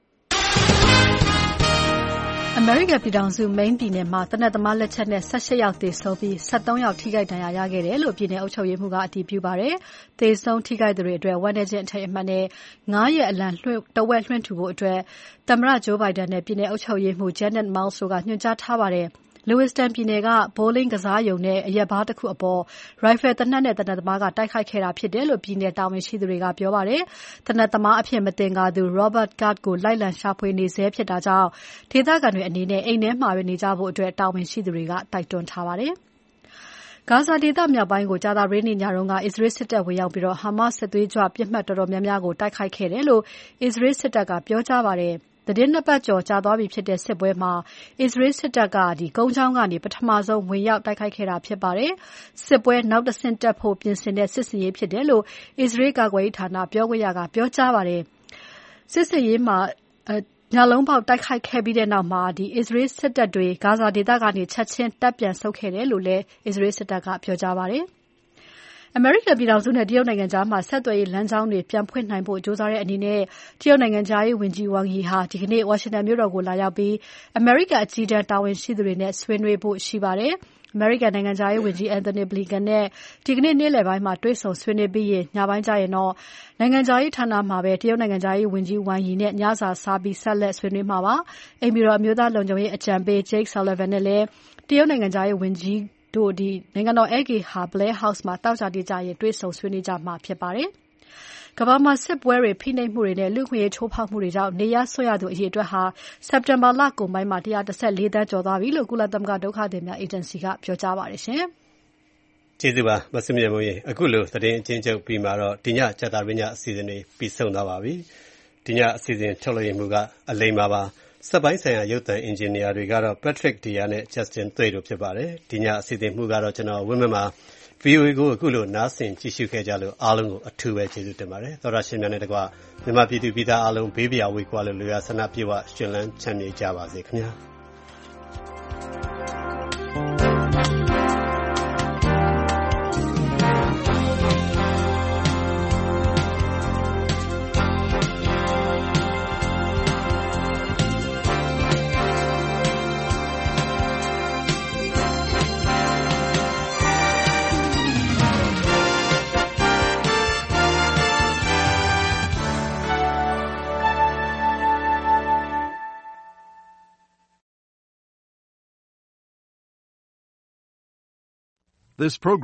အမေရိကန်ပြည်ထောင်စုမိန်းပြည်နယ်မှာတနက်သမားလက်ချက်နဲ့၁၈ယောက်သေဆုံးပြီး၁၃ယောက်ထိခိုက်ဒဏ်ရာရခဲ့တယ်လို့ပြည်နယ်အုပ်ချုပ်ရေးမှူးကအတည်ပြုပါတယ်။သေဆုံးထိခိုက်သူတွေအတွက်ဝမ်းနည်းခြင်းအထိမ်းအမှတ်နဲ့၅ရက်အလံလွှင့်တဝက်လွှင့်ထူဖို့အတွက်သမ္မတဂျိုးဘိုင်ဒန်နဲ့ပြည်နယ်အုပ်ချုပ်ရေးမှူး Janet Mills တို့ကညွှန်ကြားထားပါတယ်။ Lewiston ပြည်နယ်က bowling ကစားရုံနဲ့အရက်ဘားတစ်ခုအပေါ်ရိုင်ဖယ်သေနတ်နဲ့သေနတ်သမားကတိုက်ခိုက်ခဲ့တာဖြစ်တယ်လို့ပြည်နယ်တာဝန်ရှိသူတွေကပြောပါတယ်။သေနတ်သမားအဖြစ်မသင်္ကာသူ Robert Card ကိုလိုက်လံရှာဖွေနေဆဲဖြစ်တာကြောင့်ဒေသခံတွေအနေနဲ့အိမ်ထဲမှာပဲနေကြဖို့အတွက်တာဝန်ရှိသူတွေကတိုက်တွန်းထားပါတယ်။ဂါဇာဒေသမြောက်ပိုင်းကိုကြာသပတေးနေ့ညက အစ္စရေးစစ်တပ်ဝင်ရောက်ပြီးဟာမတ်စ်စစ်သွေးကြွပစ်မှတ်တော်တော်များများကိုတိုက်ခိုက်ခဲ့တယ်လို့အစ္စရေးစစ်တပ်ကပြောကြားပါတယ်။သီတင်းနှစ်ပတ်ကျော်ကြာသွားပြီဖြစ်တဲ့စစ်ပွဲမှာအစ္စရေးစစ်တပ်ကကုန်းကြောင်းကနေပထမဆုံးဝင်ရောက်တိုက်ခိုက်ခဲ့တာဖြစ်ပါတယ်။စစ်ပွဲနောက်တဆင့်တက်ဖို့ပြင်ဆင်တဲ့စစ်ဆင်ရေးဖြစ်တယ်လို့အစ္စရေးကာကွယ်ရေးဌာနပြောခွင့်ရကပြောကြားပါတယ်။စစ်ဆင်ရေးမှာညလုံးပေါက်တိုက်ခိုက်ခဲ့ပြီးတဲ့နောက်မှာအစ္စရေးစစ်တပ်တွေဂါဇာဒေသကနေချက်ချင်းတပ်ပြန်ဆုတ်ခဲ့တယ်လို့လည်းအစ္စရေးစစ်တပ်ကပြောကြားပါတယ်။အမေရိကန်ပြည်ထောင်စုနဲ့တရုတ်နိုင်ငံကြားဆက်သွယ်ရေးလမ်းကြောင်းတွေပြန်ဖွင့်နိုင်ဖို့ကြိုးစားတဲ့အနေနဲ့တရုတ်နိုင်ငံခြားရေးဝန်ကြီး Wang Yi ဟာဒီကနေ့ဝါရှင်တန်မြို့တော်ကိုလာရောက်ပြီးအမေရိကန်အကြီးတန်းတာဝန်ရှိသူတွေနဲ့ဆွေးနွေးဖို့ရှိပါတယ်။အမေရိကန်နိုင်ငံခြားရေးဝန်ကြီး Antony Blinken နဲ့ဒီကနေ့နေ့လယ်ပိုင်းမှာတွေ့ဆုံဆွေးနွေးပြီးရင်ညပိုင်းကျရင်တော့နိုင်ငံခြားရေးဌာနမှာပဲတရုတ်နိုင်ငံခြားရေးဝန်ကြီး Wang Yi နဲ့ညစာစားပြီးဆက်လက်ဆွေးနွေးမှာပါ။အိမ်ပြည်တော်အမျိုးသားလုံခြုံရေးအကြံပေး Jake Sullivan နဲ့လည်းတရုတ်နိုင်ငံခြားရေးဝန်ကြီးတို့ဒီနိုင်ငံတော်ဧည့်ဂေဟာ Blair House မှာတောက်ကြတိကျရင်တွေ့ဆုံဆွေးနွေးကြမှာဖြစ်ပါတယ်။ကမ္ဘာမှာစစ်ပွဲတွေဖိနှိပ်မှုတွေနဲ့လူ့အခွင့်အရေးချိုးဖောက်မှုတွေကြောင့်နေရဆွရသူအရေအတွက်ဟာစက်တင်ဘာလကုန်ပိုင်းမှာone hundred thirteenသန်းကျော်သွားပြီလို့ကုလသမဂ္ဂဒုက္ခသည်များအေဂျင်စီကပြောကြားပါတယ်ရှင်။ကျေးဇူးပါမဆုမြတ်မိုးရေအခုလိုသတင်းအချင်းချုပ်ပြီးမှာတော့ဒီညကြာတာပညာအစီအစဉ်တွေပြီးဆုံးသွားပါပြီ။ဒီညအစီအစဉ်ထုတ်လွှင့်မှုကအလိမ္မာပါစက်ပိုင်းဆိုင်ရာရုပ်သံအင်ဂျင်နီယာတွေကတော့ Patrick Deer နဲ့ Justin Thwaites တို့ဖြစ်ပါတယ်ဒီညအစီအစဉ်မှုကတော့ကျွန်တော်ဝင်းမမှာ ဗွီအိုအေ ကိုအခုလိုနားဆင်ကြည့်ရှုခဲ့ကြလို့အားလုံးကိုအထူးပဲကျေးဇူးတင်ပါတယ်သောရရှင်များနဲ့တကွမြန်မာပြည်သူပြည်သားအားလုံးဘေးပြာဝေကွာလို့လူရဆန္ဒပြေဝရှင်လန်းချမ်းမြေကြပါစေခင်ဗျာ This program